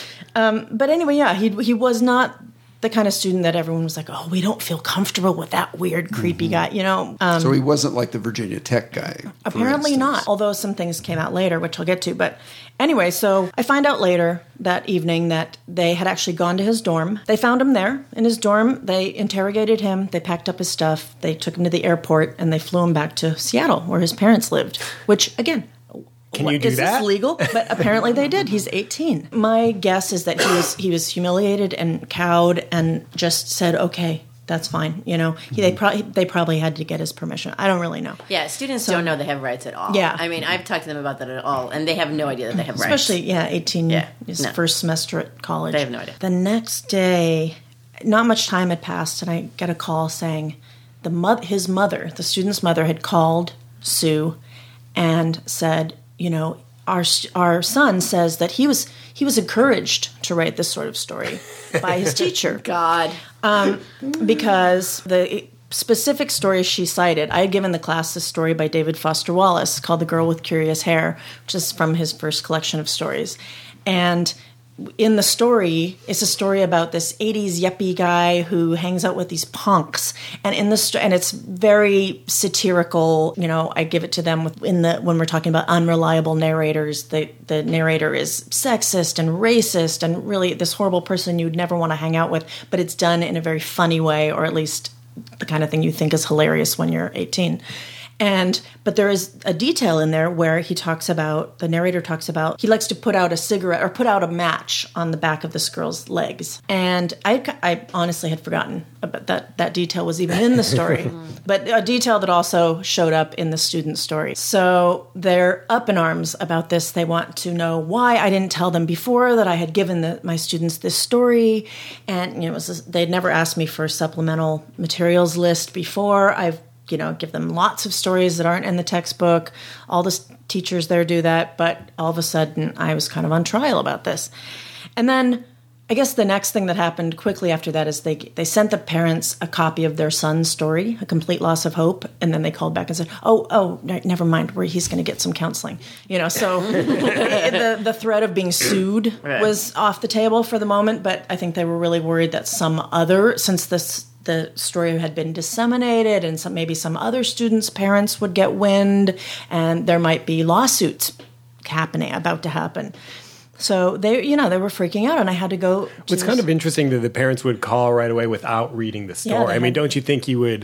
Um, but anyway, yeah, he he was not the kind of student that everyone was like, oh, we don't feel comfortable with that weird, creepy Mm-hmm. guy, you know. Um, So he wasn't like the Virginia Tech guy. for apparently instance. not, although some things came out later, which I'll get to. But anyway, so I find out later that evening that they had actually gone to his dorm. They found him there in his dorm. They interrogated him. They packed up his stuff. They took him to the airport, and they flew him back to Seattle, where his parents lived, which, again, Can what, you do is that? Is this legal? But apparently they did. He's eighteen. My guess is that he was he was humiliated and cowed and just said, okay, that's fine. You know, he, they, pro- they probably had to get his permission. I don't really know. Yeah, students So- don't know they have rights at all. Yeah. I mean, I've talked to them about that at all, and they have no idea that they have rights. Especially, yeah, eighteen, Yeah, his no. first semester at college. They have no idea. The next day, not much time had passed, and I get a call saying the mo- his mother, the student's mother, had called Sue and said, you know, our our son says that he was he was encouraged to write this sort of story by his teacher. God. Because the specific story she cited, I had given the class this story by David Foster Wallace called The Girl with Curious Hair, which is from his first collection of stories. And in the story, it's a story about this eighties yuppie guy who hangs out with these punks. And in the sto- and it's very satirical. You know, I give it to them with, in the when we're talking about unreliable narrators. The the narrator is sexist and racist and really this horrible person you'd never want to hang out with. But it's done in a very funny way, or at least the kind of thing you think is hilarious when you're eighteen. And but there is a detail in there where he talks about, the narrator talks about, he likes to put out a cigarette or put out a match on the back of this girl's legs. And I, I honestly had forgotten about that that detail was even in the story, but a detail that also showed up in the student story. So they're up in arms about this. They want to know why I didn't tell them before that I had given the, my students this story. And you know, it was, they'd never asked me for a supplemental materials list before. I've you know, give them lots of stories that aren't in the textbook. All the s- teachers there do that, but all of a sudden I was kind of on trial about this. And then I guess the next thing that happened quickly after that is they they sent the parents a copy of their son's story, A Complete Loss of Hope, and then they called back and said, oh, oh, n- never mind, where he's going to get some counseling. You know, so the, the threat of being sued Right. was off the table for the moment, but I think they were really worried that some other, since this the story had been disseminated and some, maybe some other students' parents would get wind and there might be lawsuits happening, about to happen. So they, you know, they were freaking out and I had to go. To It's kind of interesting that the parents would call right away without reading the story. Yeah, they I mean, had- don't you think you would?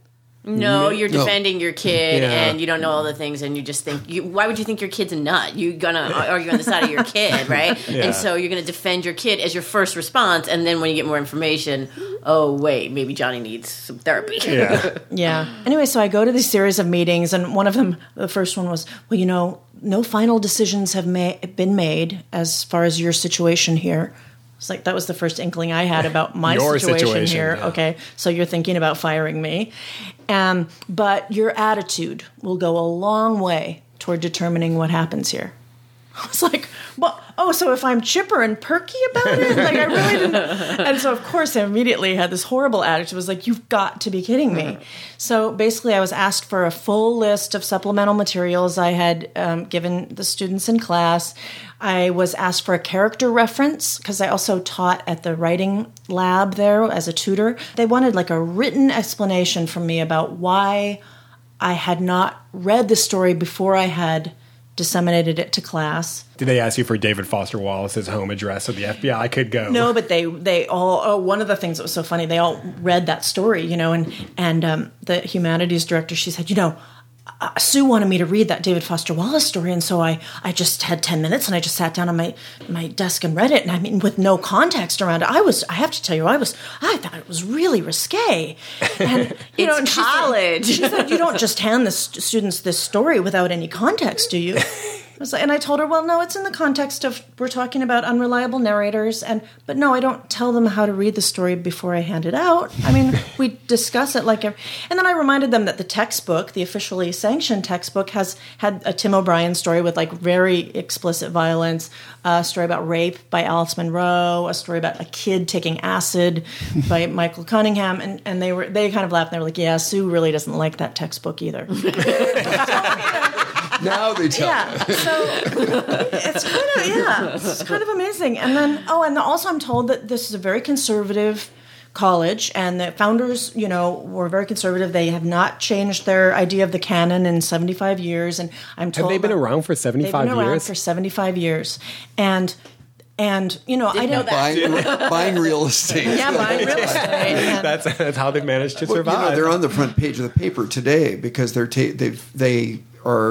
No, you're No. defending your kid, Yeah. and you don't know all the things, and you just think, you, why would you think your kid's a nut? You're gonna argue on the side of your kid, right? Yeah. And so you're gonna defend your kid as your first response, and then when you get more information, oh wait, maybe Johnny needs some therapy. Yeah. Yeah. Anyway, so I go to these series of meetings, and one of them, the first one was, well, you know, no final decisions have ma- been made as far as your situation here. It's like that was the first inkling I had about my Your situation, situation, here. yeah. Okay, so you're thinking about firing me, um, but your attitude will go a long way toward determining what happens here. I was like, well, oh, so if I'm chipper and perky about it, like I really didn't. And so, of course, I immediately had this horrible attitude. It was like, you've got to be kidding me. So basically, I was asked for a full list of supplemental materials I had um, given the students in class. I was asked for a character reference because I also taught at the writing lab there as a tutor. They wanted like a written explanation from me about why I had not read the story before I had disseminated it to class. Did they ask you for David Foster Wallace's home address so the F B I could go? No, but they they all. Oh, one of the things that was so funny, they all read that story, you know, and and um, the humanities director, she said, you know, uh, Sue wanted me to read that David Foster Wallace story, and so I I just had ten minutes, and I just sat down on my my desk and read it, and I mean, with no context around it, I was I have to tell you, I was I thought it was really risque, and you know, It's and she said- college. She said, you don't just hand the st- students this story without any context, do you? I was like, and I told her, well, no, it's in the context of we're talking about unreliable narrators, and but no, I don't tell them how to read the story before I hand it out. I mean, we discuss it like, a, and then I reminded them that the textbook, the officially sanctioned textbook, has had a Tim O'Brien story with like very explicit violence, a story about rape by Alice Munro, a story about a kid taking acid by Michael Cunningham, and and they were they kind of laughed and they were like, yeah, Sue really doesn't like that textbook either. Now they tell Yeah, you. so it's kind of yeah, it's kind of amazing. And then oh, and also I'm told that this is a very conservative college, and the founders, you know, were very conservative. They have not changed their idea of the canon in seventy-five years. And I'm Have told they been that around for They've seventy-five been around years? for seventy-five years, and and you know I Didn't know didn't. that. Buying, buying real estate. Yeah, buying real estate. and- that's that's how they've managed to Well, you survive. know, they're on the front page of the paper today because they're ta- they've they are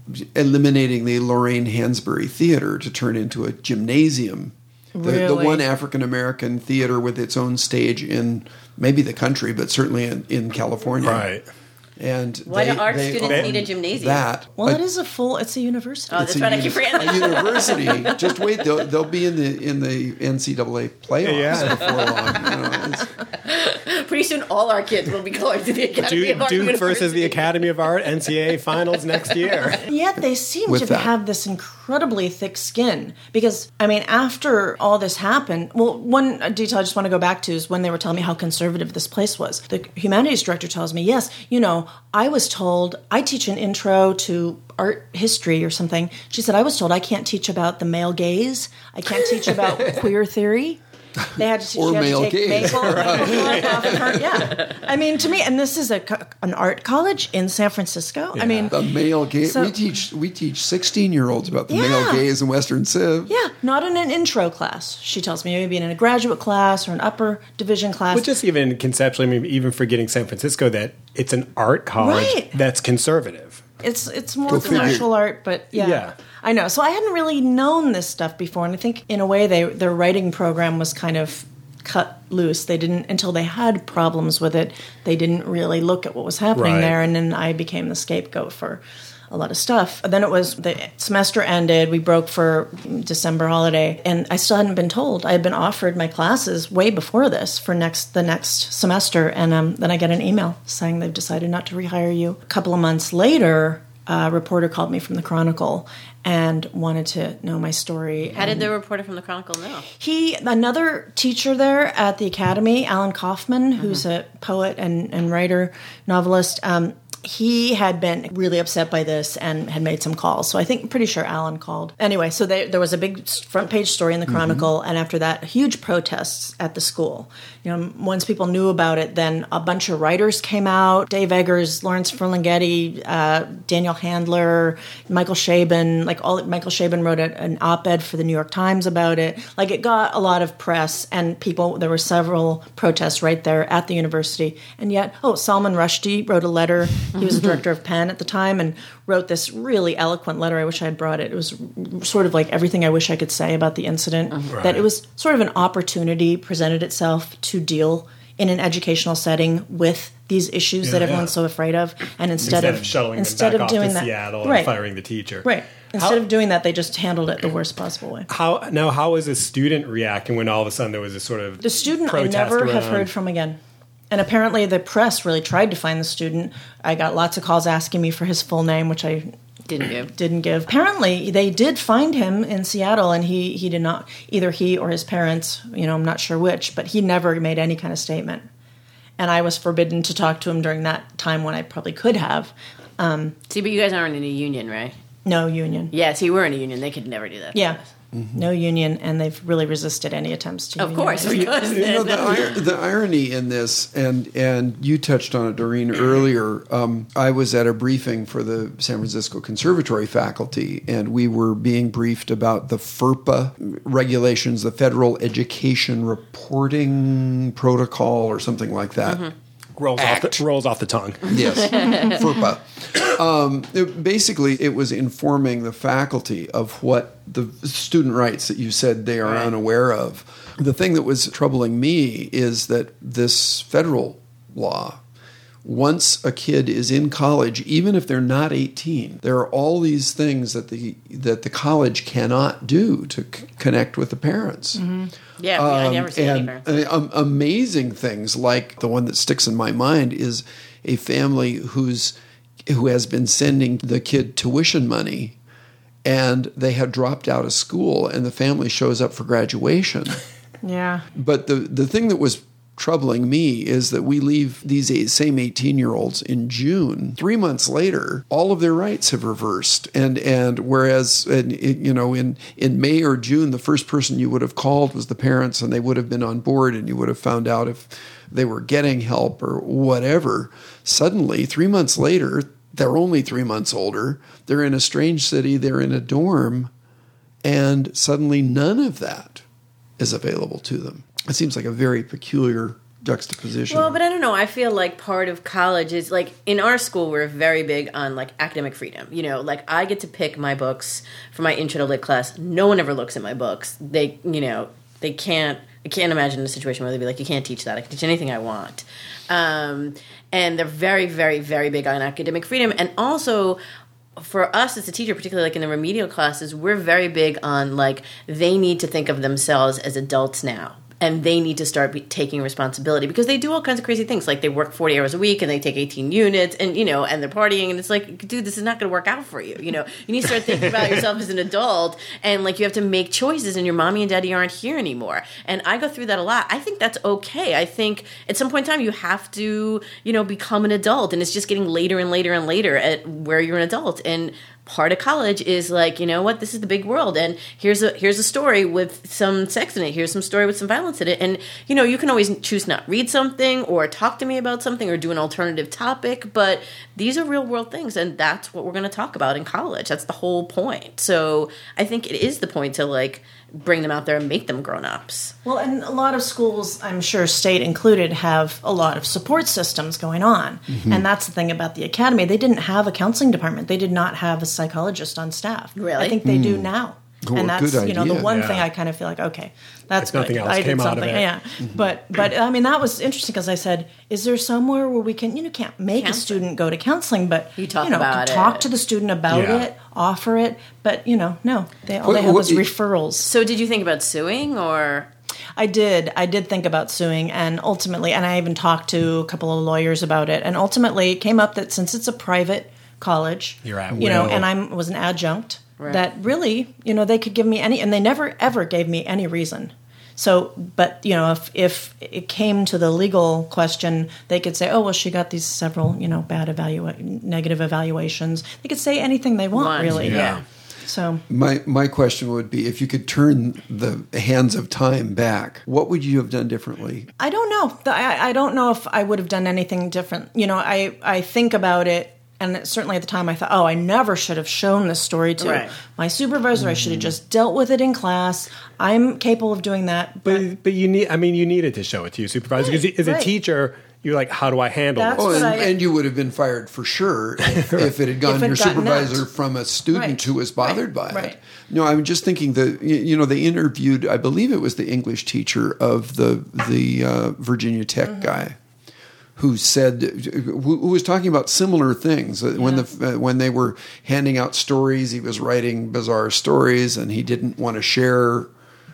eliminating the Lorraine Hansberry Theater to turn into a gymnasium. The, Really? the one African-American theater with its own stage in maybe the country, but certainly in, in California. Right. And Why they, do art they students own need a gymnasium? That. Well, a- it is a full. It's a university. Oh, it's that's a right. I uni- keep forgetting. A university. Just wait. They'll, they'll be in the in the N C double A playoffs Yeah. before long. You know, it's- Pretty soon, all our kids will be going to the Academy Duke, of Art Duke versus University. the Academy of Art, N C A A finals next year. Yet they seem With to that. have this incredibly thick skin because, I mean, after all this happened, well, one detail I just want to go back to is when they were telling me how conservative this place was. The humanities director tells me, yes, you know, I was told, I teach an intro to art history or something. She said, I was told I can't teach about the male gaze. I can't teach about queer theory. They had to, Or she had male to take gaze. maple, maple off of her. Yeah, I mean, to me, and this is a co- an art college in San Francisco. I mean, the male gaze. So- we teach we teach sixteen year olds about the Yeah. male gaze in Western Civ. yeah, not in an intro class. She tells me maybe in a graduate class or an upper division class. But just even conceptually, I mean, even forgetting San Francisco, that it's an art college Right. that's conservative. It's it's more Go figure. commercial art, but yeah. Yeah. I know. So I hadn't really known this stuff before, and I think in a way they their writing program was kind of cut loose. They didn't until they had problems with it. They didn't really look at what was happening Right. there, and then I became the scapegoat for a lot of stuff. And then it was the semester ended. We broke for December holiday, and I still hadn't been told. I had been offered my classes way before this for next the next semester, and um, then I get an email saying they've decided not to rehire you. A couple of months later, a reporter called me from the Chronicle and wanted to know my story. How did the reporter from the Chronicle know? He, another teacher there at the Academy, Alan Kaufman, who's a poet and, and writer, novelist, um, he had been really upset by this and had made some calls. So I think, pretty sure Alan called. Anyway, so they, there was a big front page story in the Chronicle, and after that, huge protests at the school. You know, once people knew about it, then a bunch of writers came out: Dave Eggers, Lawrence Ferlinghetti, uh, Daniel Handler, Michael Chabon. Like all, Michael Chabon wrote a, an op-ed for the New York Times about it. Like it got a lot of press, and people. There were several protests right there at the university, and yet, oh, Salman Rushdie wrote a letter. He was the director of Penn at the time and wrote this really eloquent letter. I wish I had brought it. It was sort of like everything I wish I could say about the incident. Right. That it was sort of an opportunity presented itself to deal in an educational setting with these issues Yeah, that everyone's yeah. so afraid of. And instead, Instead of shuttling instead them back of off doing to that, Seattle right, and firing the teacher. right. Instead How- of doing that, they just handled it the worst possible way. How now? How was a student reacting when all of a sudden there was this sort of The student I protest never have around- heard from again. And apparently the press really tried to find the student. I got lots of calls asking me for his full name, which I Didn't give. didn't give. Apparently they did find him in Seattle, and he, he did not, either he or his parents, you know, I'm not sure which, but he never made any kind of statement. And I was forbidden to talk to him during that time when I probably could have. See, but you guys aren't in a union, right? No union. Yeah, see, we're in a union. They could never do that. Yeah. No union, and they've really resisted any attempts to Of course, unionize. because You know, the, ir- the irony in this, and and you touched on it, Doreen, earlier. Um, I was at a briefing for the San Francisco Conservatory faculty, and we were being briefed about the FERPA regulations, the Federal Education Reporting Protocol, or something like that. rolls off, Act. the, rolls off the tongue. Yes, FERPA. Um, it- basically, it was informing the faculty of what the student rights that you said they are Right. unaware of. The thing that was troubling me is that this federal law, once a kid is in college, even if they're not eighteen, there are all these things that the that the college cannot do to c- connect with the parents. yeah, I never see any and parents. uh, um, amazing things like the one that sticks in my mind is a family who's who has been sending the kid tuition money, and they had dropped out of school, and the family shows up for graduation. Yeah. But the the thing that was troubling me is that we leave these eight, same eighteen-year-olds in June. Three months later, all of their rights have reversed. And and whereas, and, it- you know, in, in May or June, the first person you would have called was the parents, and they would have been on board, and you would have found out if they were getting help or whatever. Suddenly, three months later, they're only three months older. They're in a strange city. They're in a dorm. And suddenly none of that is available to them. It seems like a very peculiar juxtaposition. Well, but I don't know. I feel like part of college is like in our school, we're very big on like academic freedom. You know, like I get to pick my books for my intro to lit class. No one ever looks at my books. They, you know, they can't. I can't imagine a situation where they'd be like, "You can't teach that. I can teach anything I want." Um, and they're very, very, very big on academic freedom, and also. For us as a teacher, particularly like in the remedial classes, we're very big on like they need to think of themselves as adults now. And they need to start be taking responsibility because they do all kinds of crazy things. Like they work forty hours a week and they take eighteen units and, you know, and they're partying. And it's like, dude, this is not going to work out for you. You know, you need to start thinking about yourself as an adult. And like you have to make choices and your mommy and daddy aren't here anymore. And I go through that a lot. I think that's okay. I think at some point in time you have to, you know, become an adult. And it's just getting later and later and later at where you're an adult. And part of college is like, you know what, this is the big world, and here's a here's a story with some sex in it, here's some story with some violence in it, and you know, you can always choose not read something or talk to me about something or do an alternative topic, but these are real world things, and that's what we're going to talk about in college. That's the whole point. So I think it is the point to like bring them out there and make them grown-ups. Well, and a lot of schools, I'm sure state included, have a lot of support systems going on. Mm-hmm. And that's the thing about the academy. They didn't have a counseling department. They did not have a psychologist on staff. Really? I think they mm. do now. Oh, and that's, good you know, the one yeah. thing I kind of feel like, okay, that's if good. nothing else I came did out something. of it. Yeah. Mm-hmm. But, but I mean, that was interesting because I said, is there somewhere where we can, you know, can't make Counseling. a student go to counseling, but, you, talk you know, about talk it. to the student about Yeah. it, offer it. But, you know, no, they, all What- they had what- was referrals. So did you think about suing or... I did. I did think about suing, and ultimately, and I even talked to a couple of lawyers about it, and ultimately it came up that since it's a private college, You're at you know, will. and I was an adjunct, Right. that really, you know, they could give me any, and they never ever gave me any reason. So, but you know, if if it came to the legal question, they could say, "Oh, well, she got these several, you know, bad evalua- negative evaluations." They could say anything they want, Want, really. yeah. So My my question would be, if you could turn the hands of time back, what would you have done differently? I don't know. The- I, I don't know if I would have done anything different. You know, I, I think about it, and certainly at the time I thought, oh, I never should have shown this story to Right. my supervisor. I should have just dealt with it in class. I'm capable of doing that. But, But but you need. I mean, you needed to show it to your supervisor because Right, as a right. teacher, you're like, how do I handle That's this? Oh, what and, I- and you would have been fired for sure if, if it had gone If to it your got supervisor napped. from a student Right. who was bothered Right. by Right. it. No, I'm just thinking that you you know they interviewed, I believe it was the English teacher of the the uh, Virginia Tech Mm-hmm. guy, who said who, who was talking about similar things. Uh, When the uh, when they were handing out stories, he was writing bizarre stories, and he didn't want to share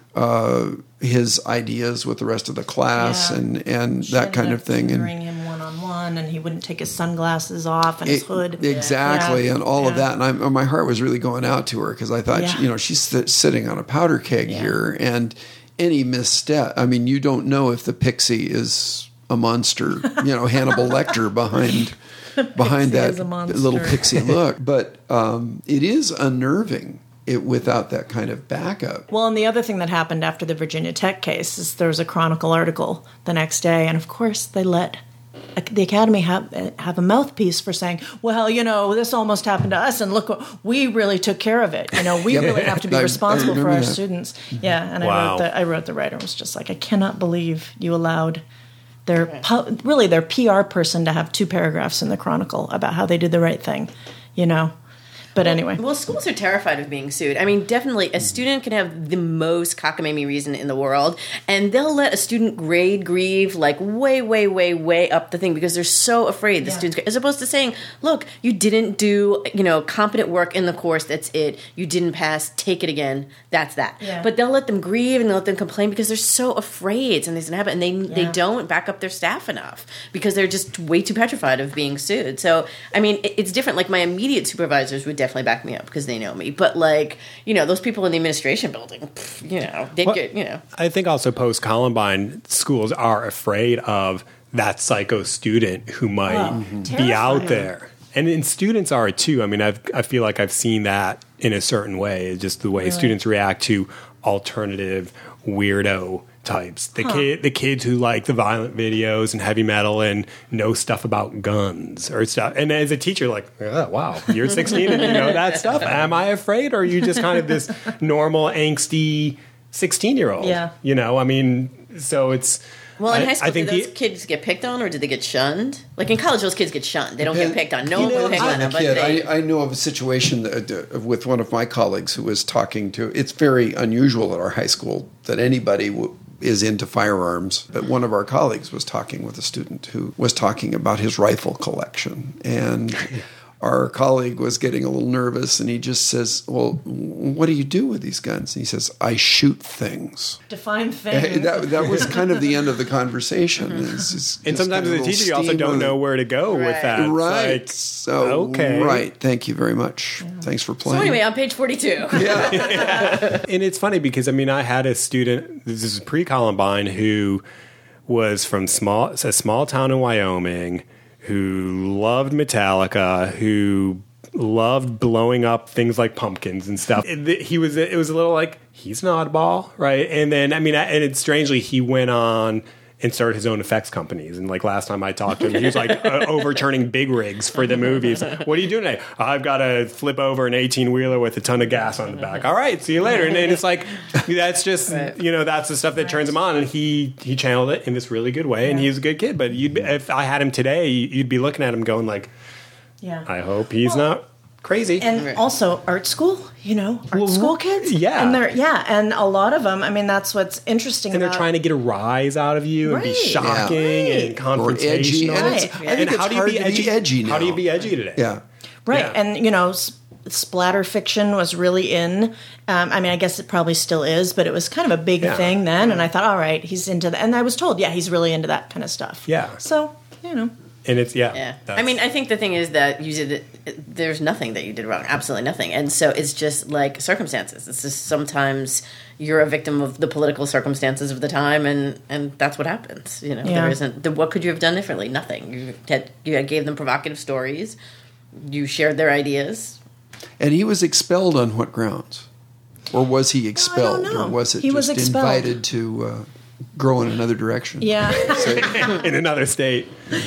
uh, his ideas with the rest of the class, Yeah. and and she that ended kind up of thing. And fingering him one on one, and he wouldn't take his sunglasses off and his It- hood. Exactly, Yeah. and all of Yeah. that. And I'm, my heart was really going out to her because I thought, Yeah. you know, she's sit- sitting on a powder keg Yeah. here, and any misstep, I mean, you don't know if the pixie is a monster, you know, Hannibal Lecter behind behind Pixie that is a monster. little pixie look. But um, it is unnerving it without that kind of backup. Well, and the other thing that happened after the Virginia Tech case is there was a Chronicle article the next day, and of course they let the Academy have have a mouthpiece for saying, well, you know, this almost happened to us, and look, what, we really took care of it. You know, we Yep. really have to be I- I responsible for remember our that. students. Yeah, and I Wow. wrote the I wrote the writer was just like, I cannot believe you allowed their pu- really their P R person to have two paragraphs in the Chronicle about how they did the right thing. You know. But anyway. Well, schools are terrified of being sued. I mean, definitely, a student can have the most cockamamie reason in the world, and they'll let a student grade grieve like way, way, way, way up the thing because they're so afraid the Yeah. students, as opposed to saying, look, you didn't do, you know, competent work in the course, that's it. You didn't pass, take it again, that's that. Yeah. But they'll let them grieve and they'll let them complain because they're so afraid something's going to happen, and they, they Yeah. don't back up their staff enough because they're just way too petrified of being sued. So, I mean, it, it's different. Like, my immediate supervisors would definitely back me up because they know me. But, like, you know, those people in the administration building, pff, you know, they'd Well, get, you know. I think also post Columbine, schools are afraid of that psycho student who might Oh, be out terrifying. there. And, and students are too. I mean, I've, I feel like I've seen that in a certain way, just the way Really? students react to alternative weirdo types. The kid, the kids who like the violent videos and heavy metal and know stuff about guns or stuff. And as a teacher, like, oh, wow, you're sixteen and you know that stuff. Am I afraid, or are you just kind of this normal angsty sixteen year old? Yeah. You know, I mean, so it's. Well, in I- high school, I did think those he- kids get picked on, or did they get shunned? Like in college, those kids get shunned. They don't Depend- get picked on. No You one know, will pick as on a them. But kid, they, I, I know of a situation that, uh, with one of my colleagues who was talking to. It's very unusual at our high school that anybody w- is into firearms, but one of our colleagues was talking with a student who was talking about his rifle collection, and our colleague was getting a little nervous, and he just says, well, what do you do with these guns? And he says, I shoot things. Define things. that, that was kind of the end of the conversation. It's just- And just sometimes get a as a little teacher, you also steam don't on know it. where to go with Right. that. It's Right. like, so, okay. right. Thank you very much. Thanks for so playing. anyway, on page forty-two. And it's funny because, I mean, I had a student, this is pre-Columbine, who was from small, a small town in Wyoming, who loved Metallica, who loved blowing up things like pumpkins and stuff. It, he was, it was a little like, he's an oddball, right? And then, I mean, and it, strangely, he went on and started his own effects companies. And like last time I talked to him, he was like uh, overturning big rigs for the movies. What are you doing today? I've got to flip over an eighteen wheeler with a ton of gas on the back. All right, see you later. And then it's like, that's just, Right. you know, that's the stuff that turns him on. And he, he channeled it in this really good way. And he's a good kid. But you'd, be- if I had him today, you'd be looking at him going like, Yeah. I hope he's not crazy. And Right. also art school, you know, art Well, school kids. yeah. And they're, yeah. And a lot of them, I mean, that's what's interesting and they're about trying to get a rise out of you and be Right. shocking Yeah. and or edgy. confrontational. And it's, Right. I And think it's how do you hard be to edgy? be edgy now. How do you be edgy today? Yeah. Right. Yeah. And, you know, s- splatter fiction was really in. Um, I mean, I guess it probably still is, but it was kind of a big Yeah. thing then. And I thought, all right, he's into that. And I was told, yeah, he's really into that kind of stuff. Yeah. So, you know. And it's, yeah. Yeah, that's- I mean, I think the thing is that you did. There's nothing that you did wrong, absolutely nothing, and so it's just like circumstances. It's just sometimes you're a victim of the political circumstances of the time, and and that's what happens. You know, Yeah. there isn't. The, what could you have done differently? Nothing. You had, you gave them provocative stories. You shared their ideas. And he was expelled on what grounds? Or was he expelled? know. Or was it He was just expelled. invited to uh, grow in another direction? Yeah. in another state.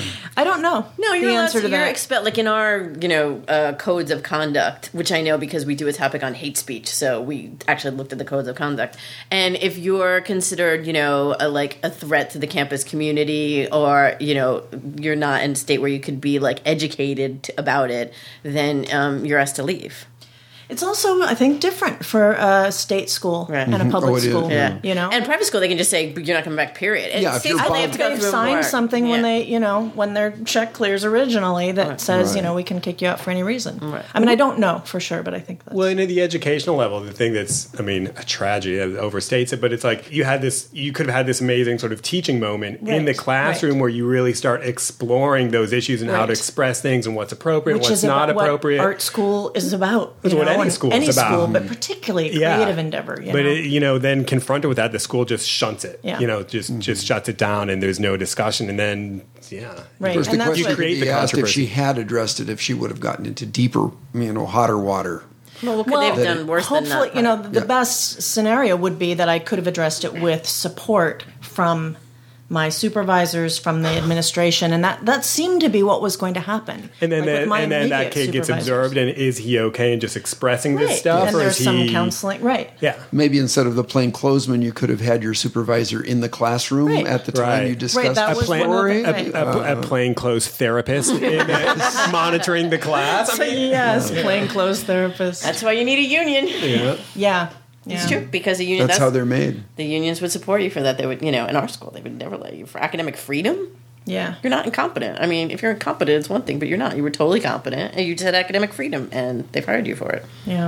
I don't know. No, you're the allowed answer to, to you're that. expelled. Like in our, you know, uh, codes of conduct, which I know because we do a topic on hate speech, so we actually looked at the codes of conduct. And if you're considered, you know, a, like a threat to the campus community, or you know, you're not in a state where you could be like educated t- about it, then um, you're asked to leave. It's also, I think, different for a state school Right. and a public Oh, it is, school. yeah. You know, And private school, they can just say you're not coming back. Period. And Yeah, if state you're school, they bummed- have to go they've through signed more. something when Yeah. they, you know, when their check clears originally that says, you Right. know, we can kick you out for any reason. Right. I mean, I don't know for sure, but I think that's Well, and at the educational level, the thing that's, I mean, a tragedy that overstates it, but it's like you had this, you could have had this amazing sort of teaching moment in Right, the classroom right. where you really start exploring those issues and how to Right. express things and what's appropriate, which what's is not about appropriate. what art school is about. That's you what know, any and school is any about. school, but particularly a Yeah. creative endeavor. You but know? it, you know, then confronted with that, the school just shunts it. Yeah. You know, just just shuts it down, and there's no discussion. And then, yeah, Right. Of course, And the that's question what- could create be the asked if controversy. she had addressed it, if she would have gotten into deeper, you know, hotter water. Well, what could Well, they have done worse than hopefully, that? you know, the Yeah. best scenario would be that I could have addressed it with support from my supervisors, from the administration, and that that seemed to be what was going to happen. And then, Like, with that, my and then that immediate kid gets supervisors. observed, and is he okay in just expressing this Right. stuff, and or there's is some he counseling, right? Yeah. Maybe instead of the plainclothesman, you could have had your supervisor in the classroom Right. at the time Right. you Right, discussed that the was plain- one of the story. things. a, a, a plainclothes therapist in, uh, monitoring the class. I So, mean, yes, plainclothes therapist. That's why you need a union. yeah. yeah, It's yeah. true because a union. That's how they're made. the unions would support you for that. They would, you know, in our school, they would never let you for academic freedom. Yeah. You're not incompetent. I mean, if you're incompetent, it's one thing, but you're not. You were totally competent, and you just had academic freedom, and they fired you for it. Yeah.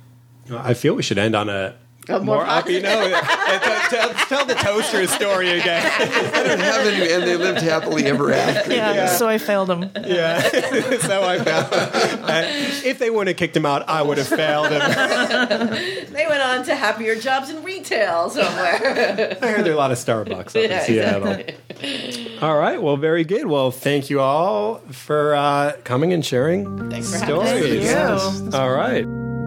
I feel we should end on a A more more upbeat note. And tell, tell, tell the toaster story again. I don't have any, and they lived happily ever after. Yeah, so I failed him. Yeah, so I found. Uh, if they wouldn't have kicked him out, I would have failed him. They went on to happier jobs in retail somewhere. I heard there are a lot of Starbucks up Yeah, in Seattle. All right, well, very good. Well, thank you all for uh, coming and sharing Thanks for having us. stories. Thank you. All right.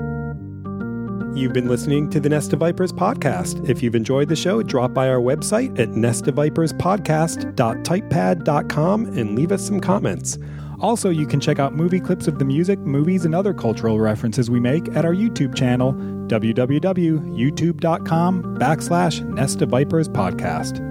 You've been listening to the Nest of Vipers podcast. If you've enjoyed the show, drop by our website at nest of vipers podcast dot typepad dot com and leave us some comments. Also, you can check out movie clips of the music, movies, and other cultural references we make at our YouTube channel, w w w dot youtube dot com backslash Nest of Vipers podcast.